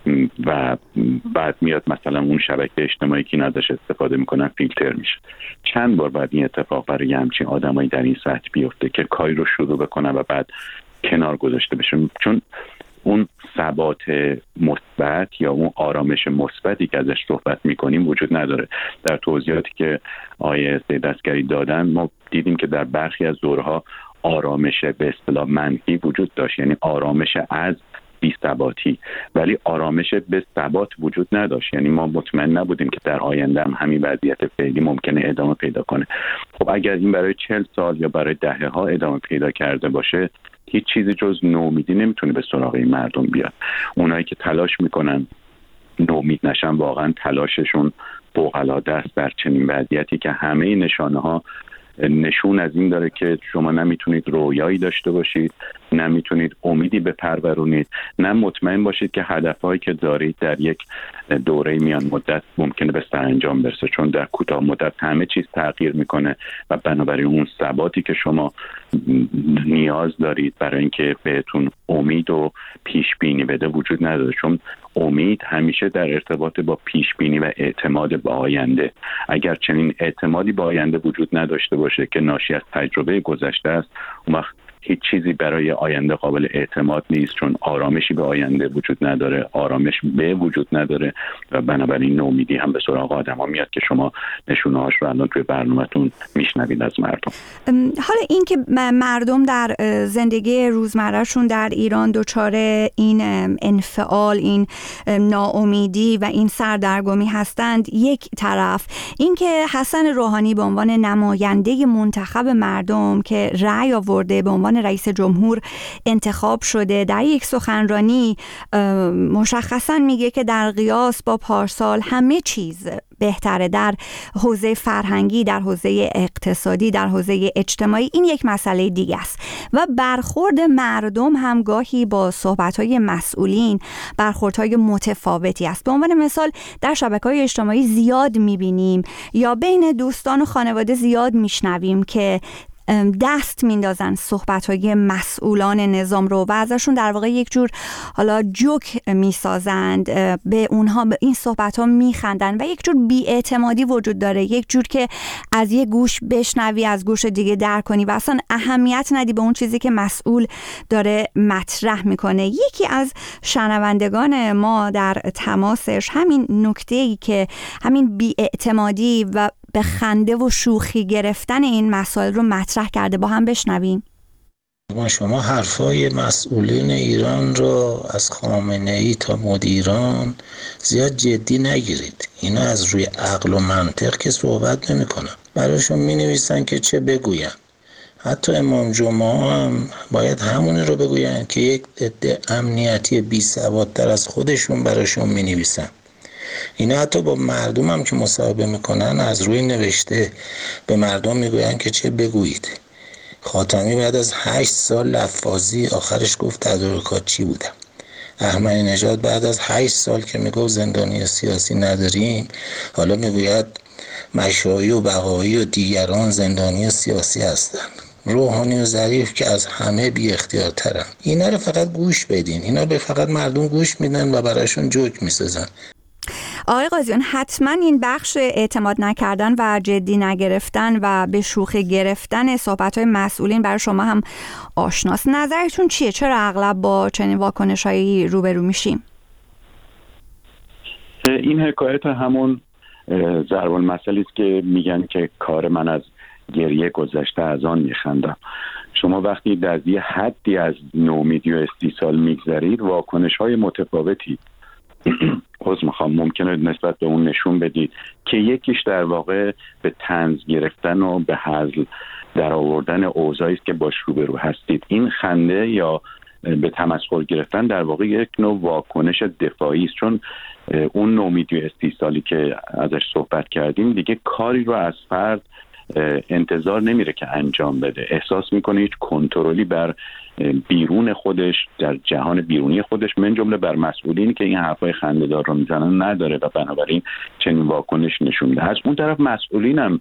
و بعد میاد مثلا اون شبکه اجتماعی که نداشت استفاده میکنن فیلتر میشه. چند بار بعد این اتفاق برای همچین آدمایی در این سطح بیفته که کاری رو شروع بکنن و بعد کنار گذاشته بشه، چون اون ثبات مثبت یا اون آرامش مثبتی که ازش صحبت میکنیم وجود نداره. در توضیحاتی که آقای سید عسگری دادن ما دیدیم که در برخی از دورها آرامش به اصطلاح منفی وجود داشت، یعنی آرامش از بی‌ثباتی، ولی آرامش به ثبات وجود نداشت. یعنی ما مطمئن نبودیم که در آینده هم همین وضعیت فعلی ممکنه ادامه پیدا کنه. خب اگر این برای 40 سال یا برای دهه‌ها ادامه پیدا کرده باشه، هیچ چیزی جز نومیدی نمیتونه به سراغ این مردم بیاد. اونایی که تلاش میکنن نومید نشن واقعا تلاششون فوق‌العاده است در چنین وضعیتی که همه نشانه‌ها نشون از این داره که شما نمیتونید رویایی داشته باشید، نمیتونید امیدی بپرورونید، نه مطمئن باشید که هدفهایی که دارید در یک دوره میان مدت ممکنه به سرانجام برسه، چون در کوتاه مدت همه چیز تغییر میکنه و بنابراین اون ثباتی که شما نیاز دارید برای اینکه بهتون امید و پیش بینی بده وجود نداره، چون امید همیشه در ارتباط با پیش بینی و اعتماد به آینده. اگر چنین اعتمادی به آینده وجود نداشته باشه که ناشی از تجربه گذشته است، اون وقت هیچ چیزی برای آینده قابل اعتماد نیست، چون آرامشی به آینده وجود نداره، آرامش به وجود نداره و بنابراین نومیدی هم به سراغ آدم‌ها میاد که شما نشونه‌هاش رو الان توی برنامه‌تون میشنوید از مردم. حالا این که مردم در زندگی روزمرهشون در ایران دچار این انفعال، این ناامیدی و این سردرگمی هستند یک طرف، این که حسن روحانی به عنوان نماینده منتخب مردم که رأی آورده به عنوان رئیس جمهور انتخاب شده، در یک سخنرانی مشخصا میگه که در قیاس با پارسال همه چیز بهتره در حوزه فرهنگی، در حوزه اقتصادی، در حوزه اجتماعی. این یک مسئله دیگه است و برخورد مردم هم گاهی با صحبت‌های مسئولین برخوردهای متفاوتی است. به عنوان مثال در شبکه‌های اجتماعی زیاد می‌بینیم یا بین دوستان و خانواده زیاد میشنویم که دست میندازن صحبت‌های مسئولان نظام رو و ازشون در واقع یک جور حالا جوک میسازند، به اونها به این صحبت‌ها میخندن و یک جور بی‌اعتمادی وجود داره، یک جور که از یک گوش بشنوی از گوش دیگه درک کنی و اصلا اهمیت ندی به اون چیزی که مسئول داره مطرح میکنه. یکی از شنوندگان ما در تماسش همین نکته‌ای که همین بی‌اعتمادی و به خنده و شوخی گرفتن این مسائل رو مطرح کرده، با هم بشنویم. شما حرفای مسئولین ایران رو از خامنه‌ای تا مدیران زیاد جدی نگیرید. اینا از روی عقل و منطق که صحبت نمی‌کنن. براشون می‌نویسن که چه بگوین. حتی امام جمعه هم باید همونی رو بگوین که یک عده امنیتی بی‌سوادتر از خودشون براشون می‌نویسن. اینا حتی با مردم هم که مصاحبه میکنن از روی نوشته به مردم میگوین که چه بگویید. خاتمی بعد از 8 سال لفاظی آخرش گفت تدارکات چی بودم. احمدی نژاد بعد از 8 سال که میگفت زندانی سیاسی نداریم، حالا میگوید مشایی و بقایی و دیگران زندانی سیاسی هستند. روحانی و ظریف که از همه بی اختیارترن. اینا رو فقط گوش بدین، اینا به فقط مردم گوش میدن و براشون جوک میسازن. آقای قاضیان، حتما این بخش اعتماد نکردن و جدی نگرفتن و به شوخی گرفتن صحبت‌های مسئولین برای شما هم آشناست. نظرتون چیه؟ چرا اغلب با چنین واکنش‌هایی روبرو میشیم؟ این حکایت همون ضرب المثلی است که میگن که کار من از گریه گذشته از آن میخندم. شما وقتی در یه حدی از نومیدی و استیصال میگذرید، واکنش‌های متفاوتی ممکنه نسبت به اون نشون بدید که یکیش در واقع به طنز گرفتن و به هزل در آوردن اوضاعی است که باش روبرو هستید. این خنده یا به تمسخر گرفتن در واقع یک نوع واکنش دفاعی است، چون اون نومیدی و استیصالی که ازش صحبت کردیم دیگه کاری رو از فرد انتظار نمیره که انجام بده. احساس میکنه هیچ کنترلی بر بیرون خودش، در جهان بیرونی خودش، من جمله بر مسئولینی که این حرفای خنده‌دار رو میزنن نداره و بنابراین چنین واکنش نشون میده. از اون طرف مسئولین هم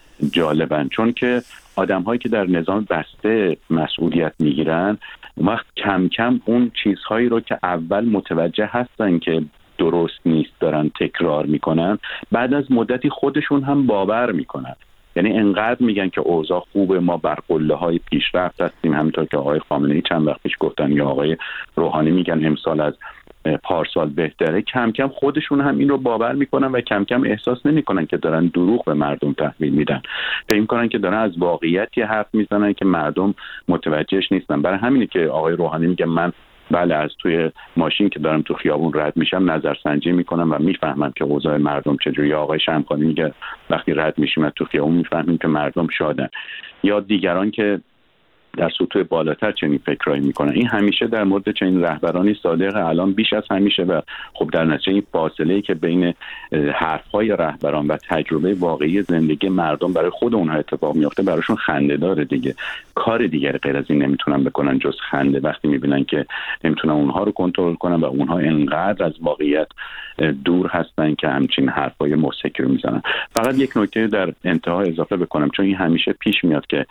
جالبن، چون که آدم‌هایی که در نظام بسته مسئولیت میگیرن وقت کم کم اون چیزهایی رو که اول متوجه هستن که درست نیست دارن تکرار میکنن، بعد از مدتی خودشون هم باور میکنن. یعنی انقدر میگن که اوضاع خوبه، ما بر قله‌های پیشرفت هستیم، همونطور که آقای خامنه‌ای چند وقت پیش گفتن یا آقای روحانی میگن امسال از پارسال بهتره، کم کم خودشون هم این رو باور میکنن و کم کم احساس نمیکنن که دارن دروغ به مردم تحویل میدن، فکر میکنن که دارن از واقعیتی حرف میزنن که مردم متوجهش نیستن. برای همینه که آقای روحانی میگه من بله از توی ماشین که دارم تو خیابون رد میشم نظرسنجی میکنم و میفهمم که اوضاع مردم چجوری. آقای شمخانی میگه وقتی رد میشیم تو خیابون میفهمیم که مردم شادن. یا دیگران که در سطوح بالاتر چنین فکرایی میکنن. این همیشه در مورد چنین رهبرانی صادق الان بیش از همیشه و خب در نتیجه این فاصله که بین حرفهای رهبران و تجربه واقعی زندگی مردم برای خود اونها اتفاق میفته براشون خنده داره دیگه. کار دیگری غیر از این نمیتونن بکنن جز خنده وقتی میبینن که نمیتونن اونها رو کنترل کنن و اونها انقدر از واقعیت دور هستن که همچین حرفای مضحکی رو میزنن. فقط یک نکته در انتها اضافه بکنم، چون این همیشه پیش میاد که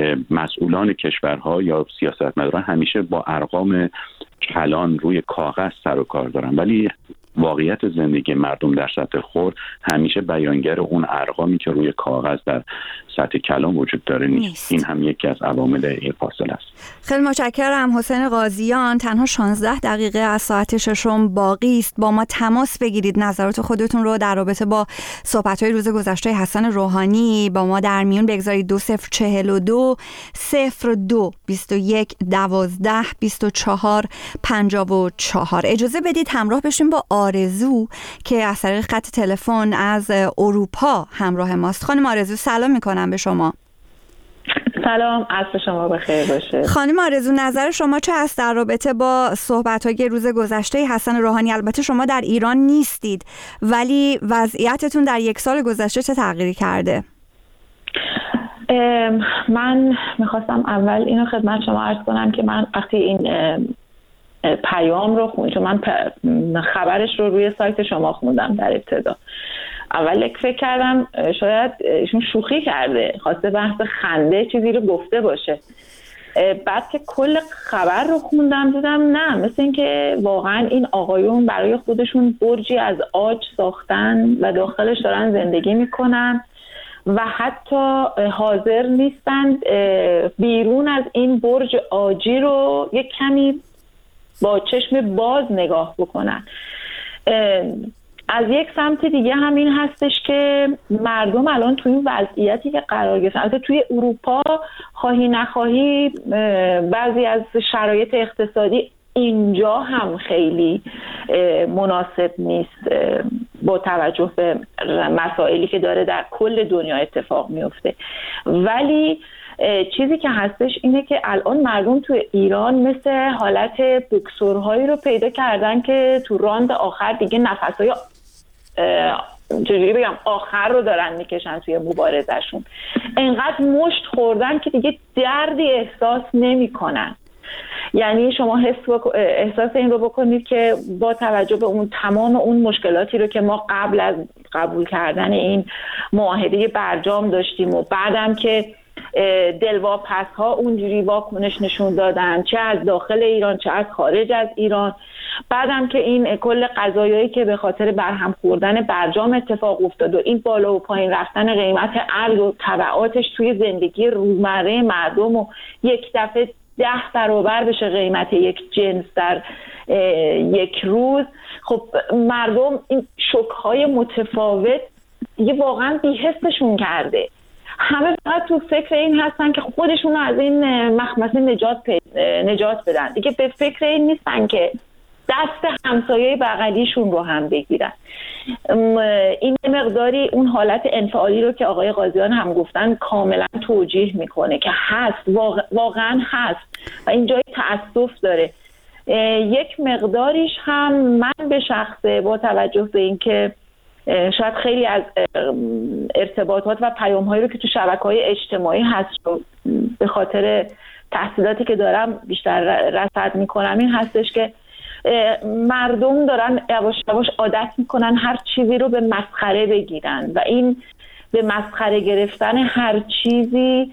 مسئولان کشورها یا سیاستمداران همیشه با ارقام کلان روی کاغذ سر و کار دارن، ولی واقعیت زندگی مردم در سطح خرد همیشه بیانگر اون ارقامی که روی کاغذ در سطح کلام وجود داره نیست. این هم یکی از عوامل این فاصله است. خیلی متشکرم حسین قاضیان. تنها 16 دقیقه از ساعت 6 باقی است. با ما تماس بگیرید، نظرات خودتون رو در رابطه با صحبت‌های روز گذشته حسن روحانی با ما در میون بگذارید. 2042 02 21 12 24 54. اجازه بدید همراه بشیم با آرزو که از طریق خط تلفن از اروپا همراه ماست. خانم آرزو سلام میکنم به شما. سلام، عصر شما بخیر باشه. خانم آرزو، نظر شما چه است در رابطه با صحبت‌های روز گذشته حسن روحانی؟ البته شما در ایران نیستید، ولی وضعیتتون در یک سال گذشته چه تغییری کرده؟ من میخواستم اول اینو خدمت شما عرض کنم که من وقتی این پیام رو خوندم، چون من خبرش رو روی سایت شما خوندم در ابتدا، اول فکر کردم شاید ایشون شوخی کرده، خواسته بحث خنده چیزی رو گفته باشه. بعد که کل خبر رو خوندم دیدم نه، مثل این که واقعا این آقایون برای خودشون برجی از عاج ساختن و داخلش دارن زندگی میکنن و حتی حاضر نیستند بیرون از این برج عاجی رو یک کمی با چشم باز نگاه بکنن. از یک سمت دیگه همین هستش که مردم الان توی این وضعیتی که قرار گرفتن، البته توی اروپا خواهی نخواهی بعضی از شرایط اقتصادی اینجا هم خیلی مناسب نیست با توجه به مسائلی که داره در کل دنیا اتفاق میفته. ولی چیزی که هستش اینه که الان مردم توی ایران مثل حالت بوکسورهایی رو پیدا کردن که تو راند آخر دیگه نفسهای چجوری بگم آخر رو دارن میکشن توی مبارزشون. انقدر مشت خوردن که دیگه دردی احساس نمی کنن. یعنی شما احساس این رو بکنید که با توجه به اون تمام اون مشکلاتی رو که ما قبل از قبول کردن این معاهده برجام داشتیم و بعدم که دلواپس ها اونجوری واکنش نشون دادن، چه از داخل ایران چه از خارج از ایران، بعدم که این کل قضایایی که به خاطر برهم خوردن برجام اتفاق افتاد و این بالا و پایین رفتن قیمت ارز و تبعاتش توی زندگی روزمره مردم و یک دفعه 10 برابر بشه قیمت یک جنس در یک روز، خب مردم این شوک‌های متفاوت یه واقعا بی‌حسشون کرده. همه فقط تو فکر این هستن که خودشون رو از این مخمسه نجات بدن، دیگه به فکر این نیستن که دست همسایه بغلیشون رو هم بگیرن. این مقداری اون حالت انفعالی رو که آقای قاضیان هم گفتن کاملا توجیه میکنه که هست، واقعا هست و این جای تأسف داره. یک مقداریش هم من به شخصه با توجه به این که شاید خیلی از ارتباطات و پیام‌هایی رو که تو شبکه‌های اجتماعی هست رو به خاطر تحصیلاتی که دارم بیشتر رصد میکنم، این هستش که مردم دارن یواش یواش عادت میکنن هر چیزی رو به مسخره بگیرن و این به مسخره گرفتن هر چیزی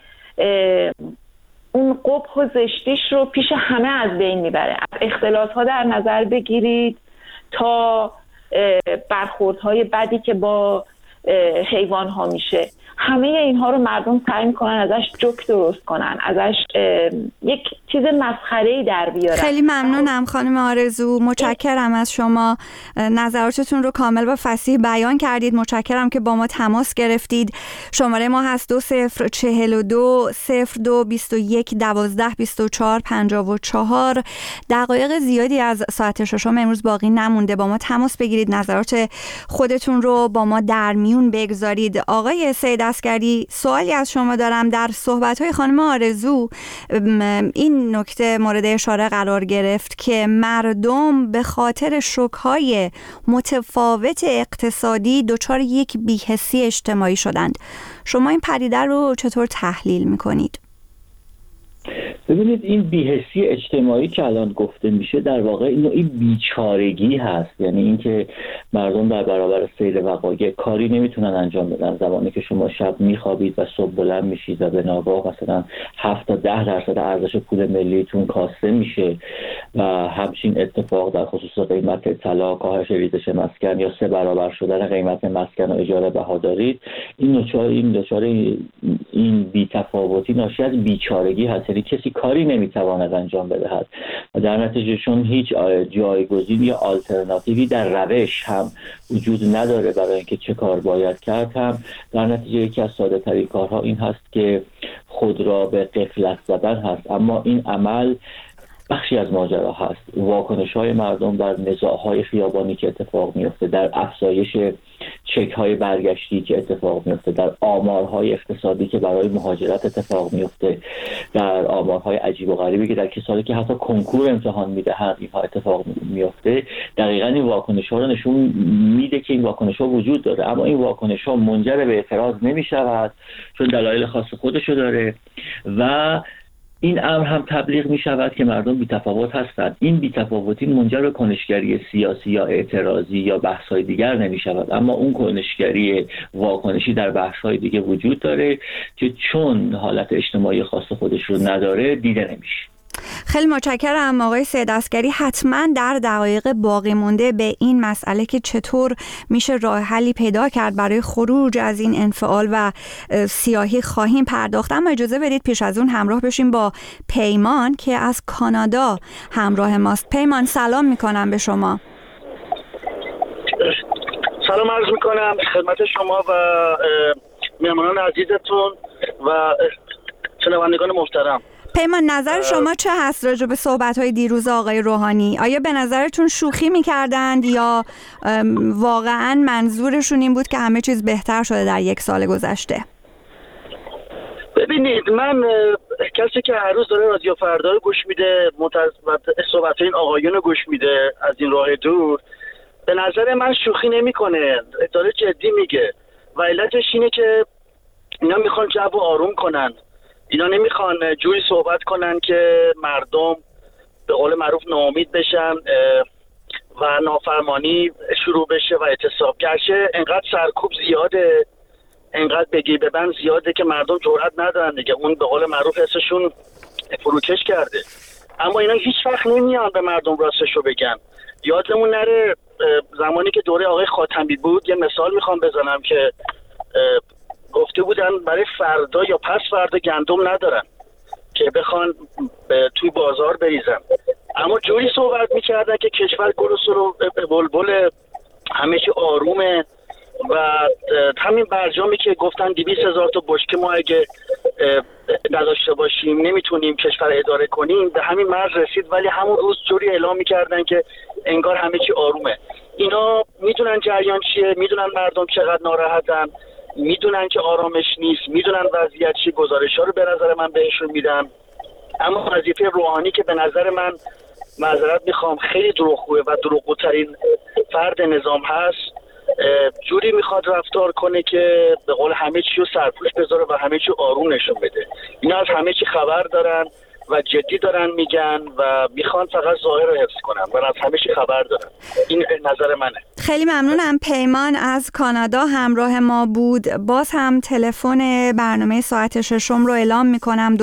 اون قبح و زشتیش رو پیش همه از بین میبره. از اختلاس‌ها در نظر بگیرید تا برخوردهای بدی که با حیوان‌ها میشه، همه اینها رو مردم سعی میکنن ازش جوک درست کنن، ازش یک چیز مسخره‌ای در بیارن. خیلی ممنونم خانم آرزو، متشکرم از شما، نظراتتون رو کامل و فصیح بیان کردید. متشکرم که با ما تماس گرفتید. شماره ما هست 2042 02 21 12 24 54. دقایق زیادی از ساعت 6 امروز باقی نمونده. با ما تماس بگیرید، نظرات خودتون رو با ما در میون بگذارید. آقای سید عسگری، سوالی از شما دارم. در صحبت‌های خانم آرزو این نکته مورد اشاره قرار گرفت که مردم به خاطر شوک‌های متفاوت اقتصادی دچار یک بی‌حسی اجتماعی شدند. شما این پدیده رو چطور تحلیل می‌کنید؟ ببینید این بی‌حسی اجتماعی که الان گفته میشه در واقع این بیچارگی هست، یعنی اینکه مردم در برابر سیر وقایع کاری نمیتونن انجام بدن. زمانی که شما شب میخوابید و صبح بلند میشید و به ناگاه مثلا 7 تا 10% ارزش پول ملیتون کاسته میشه و همچین اتفاق در خصوص قیمت طلا، کاهش ریزش مسکن یا 3 برابر شدن قیمت مسکن و اجاره بها دارید، این بی‌تفاوتی ناشی از بیچارگی هست، یعنی کسی کاری نمیتواند انجام بدهد و در نتیجه چون هیچ جایگزین یا آلترناتیوی در روش هم وجود نداره برای اینکه چه کار باید کرد، هم در نتیجه یکی از ساده ترین کارها این هست که خود را به غفلت زدن هست. اما این عمل بخشی از ماجرا هست. واکنش‌های مردم در نزاع‌های خیابانی که اتفاق میفته، در افزایش چک‌های برگشتی که اتفاق میفته، در آمارهای اقتصادی که برای مهاجرت اتفاق میفته، در آمارهای عجیب و غریبی که در کسانی که حتی کنکور امتحان میدهند اینها اتفاق میفته، دقیقاً این واکنش‌ها رو نشون میده که این واکنش‌ها وجود داره. اما این واکنش‌ها منجر به اعتراض نمی‌شود چون دلایل خاص خودشو داره و این امر هم تبلیغ می شود که مردم بی‌تفاوت هستند. این بی‌تفاوتی منجر به کنشگری سیاسی یا اعتراضی یا بحث‌های دیگر نمی شود، اما اون کنشگری واکنشی در بحث‌های دیگه وجود داره که چون حالت اجتماعی خاص خودش رو نداره دیده نمیشه. خیلی متشکرم آقای سید عسگری. حتما در دقایق باقی مونده به این مسئله که چطور میشه راه حلی پیدا کرد برای خروج از این انفعال و سیاهی خواهیم پرداخت، اما اجازه بدید پیش از اون همراه بشیم با پیمان که از کانادا همراه ماست. پیمان سلام میکنم به شما. سلام عرض میکنم خدمت شما و مهمانان عزیزتون و شنوندگان محترم. پیمان نظر شما چه هست راجع به صحبت‌های دیروز آقای روحانی؟ آیا به نظرتون شوخی می‌کردند یا واقعاً منظورشون این بود که همه چیز بهتر شده در 1 سال گذشته؟ ببینید، من کسی که هر روز داره رادیو فردا رو گوش میده، صحبت این آقایون رو گوش میده از این راه دور، به نظر من شوخی نمی‌کنه، داره جدی میگه و علتش اینه که اینا میخوان جو آروم کنن. اینا نمیخوان جوری صحبت کنن که مردم به قول معروف ناامید بشن و نافرمانی شروع بشه و اعتصاب. گرچه انقدر سرکوب زیاده، انقدر بگی ببند زیاده که مردم جرئت ندارن دیگه، اون به قول معروف حسشون فروکش کرده. اما اینا هیچ وقت نمیان به مردم راستشو بگن. یادمون نره زمانی که دوره آقای خاتمی بود، یه مثال میخوام بزنم که گفته بودن برای فردا یا پس فردا گندم ندارن که بخوان توی بازار بریزن، اما جوری صحبت میکردن که کشور گل و بلبل، همه چی آرومه و همین برجامی که گفتن 200,000 تا بشکه ما اگه نداشته باشیم نمیتونیم کشور اداره کنیم، به همین مرز رسید. ولی همون روز جوری اعلام میکردن که انگار همه چی آرومه. اینا میدونن جریان چیه، میدونن مردم چقدر ناراحتن، میدونن که آرامش نیست، میدونن وضعیت چی، گزارش‌ها رو به نظر من بهشون میدن. اما وظیفه روحانی که به نظر من، معذرت میخوام، خیلی دروغگوه و دروغگوترین فرد نظام هست، جوری میخواد رفتار کنه که به قول همه چی رو سرپوش بذاره و همه چی آروم نشون بده. اینا از همه چی خبر دارن و جدی دارن میگن و میخوان فقط ظاهر رو حفظ کنن و از همه چی خبر دارن. این نظر منه. خیلی ممنونم. پیمان از کانادا همراه ما بود. باز هم تلفن برنامه ساعت 6 رو اعلام میکنم: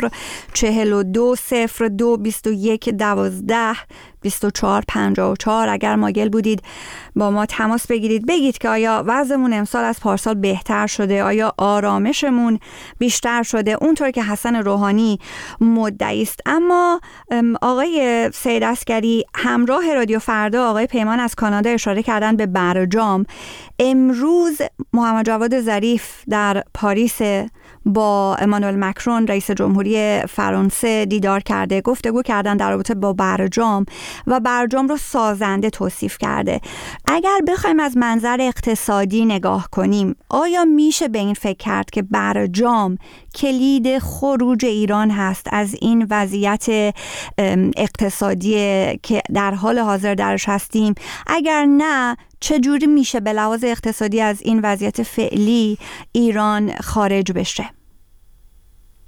20420221122454. اگر مایل بودید با ما تماس بگیرید، بگید که آیا وضعمون امسال از پارسال بهتر شده، آیا آرامشمون بیشتر شده اونطور که حسن روحانی مدعی است. اما آقای سید عسگری همراه رادیو فردا، آقای پیمان از کانادا اشاره کردن به برجام. امروز محمد جواد ظریف در پاریس با امانوئل مکرون رئیس جمهوری فرانسه دیدار کرده، گفتگو کردن در رابطه با برجام و برجام رو سازنده توصیف کرده. اگر بخوایم از منظر اقتصادی نگاه کنیم، آیا میشه به این فکر کرد که برجام کلید خروج ایران هست از این وضعیت اقتصادی که در حال حاضر درش هستیم؟ اگر نه، چجوری میشه به لحاظ اقتصادی از این وضعیت فعلی ایران خارج بشه؟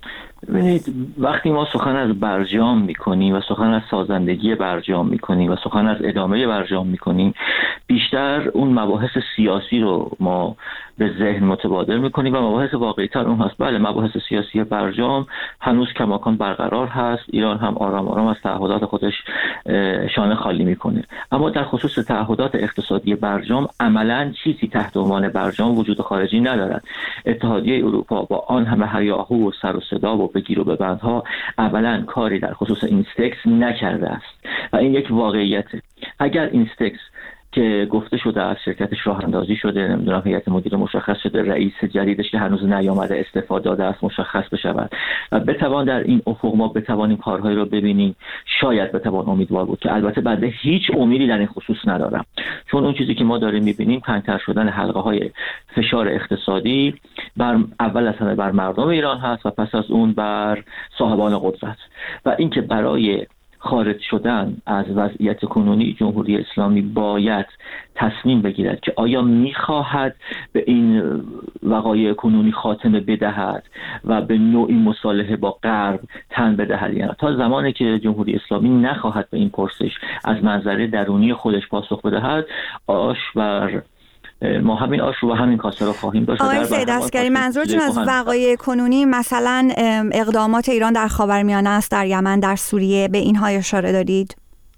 ببینید وقتی ما سخن از برجام میکنیم و سخن از سازندگی برجام میکنیم و سخن از ادامه برجام میکنیم، بیشتر اون مباحث سیاسی رو ما به ذهن متبادر میکنیم و مباحث واقعی تر اون هست. بله، مباحث سیاسی برجام هنوز کماکان برقرار هست، ایران هم آرام آرام از تعهدات خودش شانه خالی میکنه، اما در خصوص تعهدات اقتصادی برجام عملاً چیزی تحت عنوان برجام وجود خارجی ندارد. اتحادیه اروپا با آن همه هیاهو و سر و صدا و بگیر و ببندها اولا کاری در خصوص اینستکس نکرده است و این یک واقعیته. اگر اینستکس که گفته شده از شرکتش راه اندازی شده، نمیدونم هیئت مدیره مشخص شده، رئیس جدیدش که هنوز نیامده استعفا داده است مشخص بشود و بتوان در این افق ما بتوانیم کارهایی رو ببینیم، شاید بتوان امیدوار بود که البته بنده هیچ امیدی در این خصوص ندارم، چون اون چیزی که ما داریم میبینیم تنگ‌تر شدن حلقه های فشار اقتصادی اول از همه بر مردم ایران هست و پس از اون بر صاحبان قدرت و اینکه برای خارج شدن از وضعیت کنونی جمهوری اسلامی باید تصمیم بگیرد که آیا میخواهد به این وقایع کنونی خاتمه بدهد و به نوعی مصالحه با غرب تن بدهد. یعنی تا زمانی که جمهوری اسلامی نخواهد به این پرسش از منظر درونی خودش پاسخ بدهد، آش بر ما همین آش رو و همین کاسه رو خواهیم داشت. آقای سید عسگری، منظورتون از وقایع کنونی مثلا اقدامات ایران در خاورمیانه است، در یمن، در سوریه، به اینها اشاره دارید؟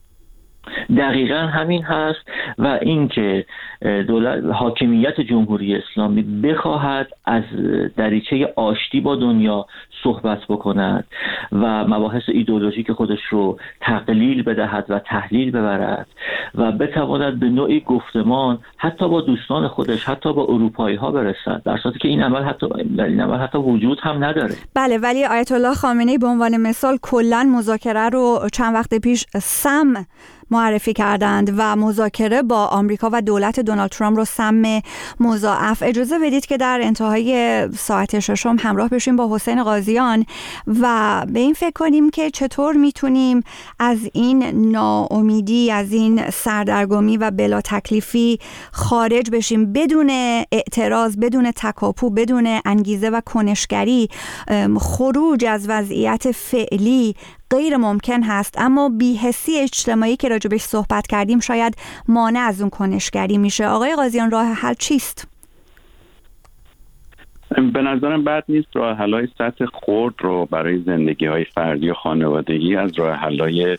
دقیقاً همین هست و اینکه دولت حاکمیت جمهوری اسلامی بخواهد از دریچه آشتی با دنیا صحبت بکند و مباحث ایدئولوژیک خودش رو تقلیل بدهد و تحلیل ببرد و بتواند به نوعی گفتمان حتی با دوستان خودش، حتی با اروپایی ها برسد، در صورتی که این عمل حتی وجود هم نداره. بله، ولی آیت الله خامنه‌ای به عنوان مثال کلاً مذاکره رو چند وقت پیش سم معرفی کردند و مذاکره با آمریکا و دولت دونالد ترامپ رو سم مضاعف. اجازه بدید که در انتهای ساعت ششم همراه بشیم با حسین قاضیان و به این فکر کنیم که چطور میتونیم از این ناامیدی، از این سردرگمی و بلا تکلیفی خارج بشیم بدون اعتراض، بدون تکاپو، بدون انگیزه و کنشگری. خروج از وضعیت فعلی غیر ممکن هست، اما بی‌حسی اجتماعی که راجبش صحبت کردیم شاید مانع از اون کنشگری میشه. آقای قاضیان، راه حل چیست؟ به نظرم بد نیست راه حل‌های سطح خرد رو برای زندگی‌های فردی و خانوادگی از راه حل‌های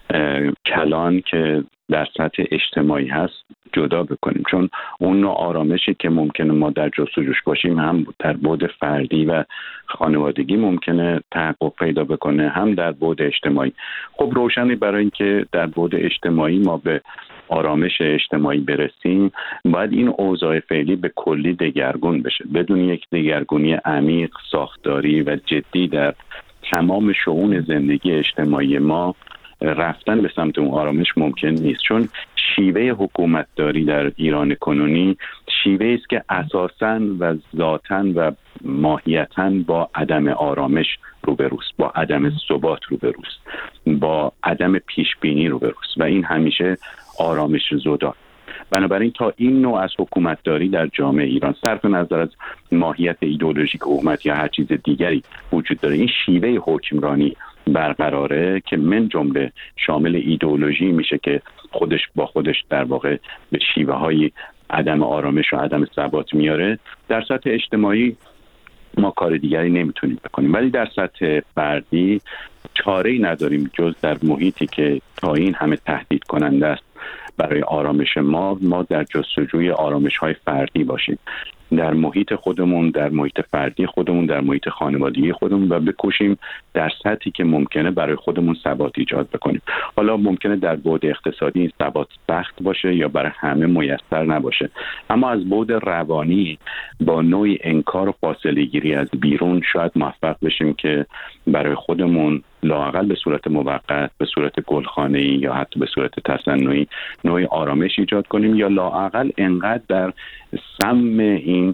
کلان که در سطح اجتماعی هست جدا بکنیم، چون اون نوع آرامشی که ممکنه ما در جستجوش باشیم هم در بعد فردی و خانوادگی ممکنه تحقق پیدا بکنه، هم در بعد اجتماعی. خب روشنی برای اینکه در بعد اجتماعی ما به آرامش اجتماعی برسیم باید این اوضاع فعلی به کلی دگرگون بشه. بدون یک دگرگونی عمیق، ساختاری و جدی در تمام شئون زندگی اجتماعی ما رفتن به سمت اون آرامش ممکن نیست، چون شیوه حکومتداری در ایران کنونی شیوه است که اساساً و ذاتاً و ماهیتاً با عدم آرامش روبروست، با عدم ثبات روبروست، با عدم پیشبینی روبروست و این همیشه آرامش زدا. بنابراین تا این نوع از حکومتداری در جامعه ایران صرف نظر از ماهیت ایدئولوژیک حکومت یا هر چیز دیگری وجود داره، این شیوه حکمرانی برقراره که من جمله شامل ایدئولوژی میشه که خودش با خودش در واقع به شیوه های عدم آرامش و عدم ثبات میاره، در سطح اجتماعی ما کار دیگری نمیتونیم بکنیم، ولی در سطح فردی چاره‌ای نداریم جز در محیطی که تا این همه تهدید کننده است برای آرامش ما در جستجوی آرامش‌های فردی باشیم، در محیط خودمون، در محیط فردی خودمون، در محیط خانوادگی خودمون و بکوشیم در سطحی که ممکنه برای خودمون ثبات ایجاد بکنیم. حالا ممکنه در بعد اقتصادی این ثبات سخت باشه یا برای همه میسر نباشه، اما از بعد روانی با نوعی انکار و فاصله گیری از بیرون شاید موفق بشیم که برای خودمون لااقل به صورت موقت، به صورت گلخانه‌ای یا حتی به صورت تصنعی نوعی آرامش ایجاد کنیم، یا لااقل انقدر در سم این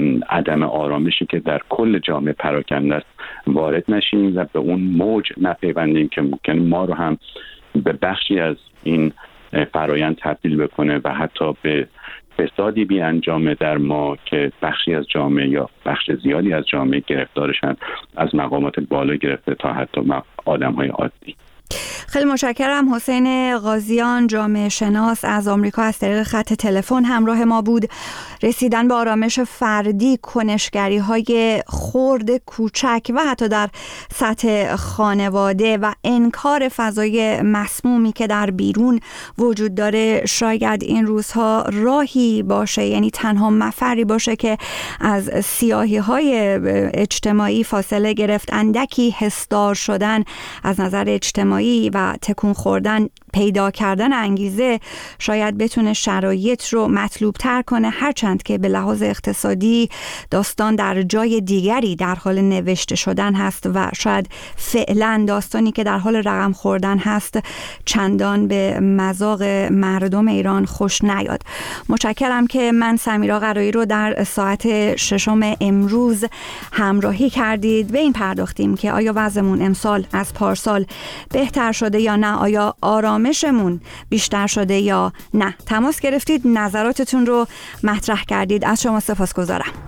عدم آرامشی که در کل جامعه پراکنده است وارد نشیم و به اون موج نپیوندیم که ممکن ما رو هم به بخشی از این فرایند تبدیل بکنه و حتی به فسادی بیانجامه در ما که بخشی از جامعه یا بخش زیادی از جامعه گرفتارشن، از مقامات بالا گرفته تا حتی آدم‌های عادی. خیلی متشکرم. حسین قاضیان، جامعه شناس از آمریکا، از طریق خط تلفن همراه ما بود. رسیدن به آرامش فردی، کنشگری‌های خرد کوچک و حتی در سطح خانواده و انکار فضای مسمومی که در بیرون وجود داره شاید این روزها راهی باشه، یعنی تنها مفری باشه که از سیاهی‌های اجتماعی فاصله گرفت، اندکی حسدار شدن از نظر اجتماعی و تکون خوردن، پیدا کردن انگیزه شاید بتونه شرایط رو مطلوب تر کنه، هرچند که به لحاظ اقتصادی داستان در جای دیگری در حال نوشته شدن هست و شاید فعلا داستانی که در حال رقم خوردن هست چندان به مذاق مردم ایران خوش نیاد. متشکرم که من سمیرا قرایی رو در ساعت 6 امروز همراهی کردید. به این پرداختیم که آیا وضعمون امسال از پارسال بهتر شده یا نه، آیا آرامشمون بیشتر شده یا نه. تماس گرفتید، نظراتتون رو مطرح کردید، از شما سپاسگزارم.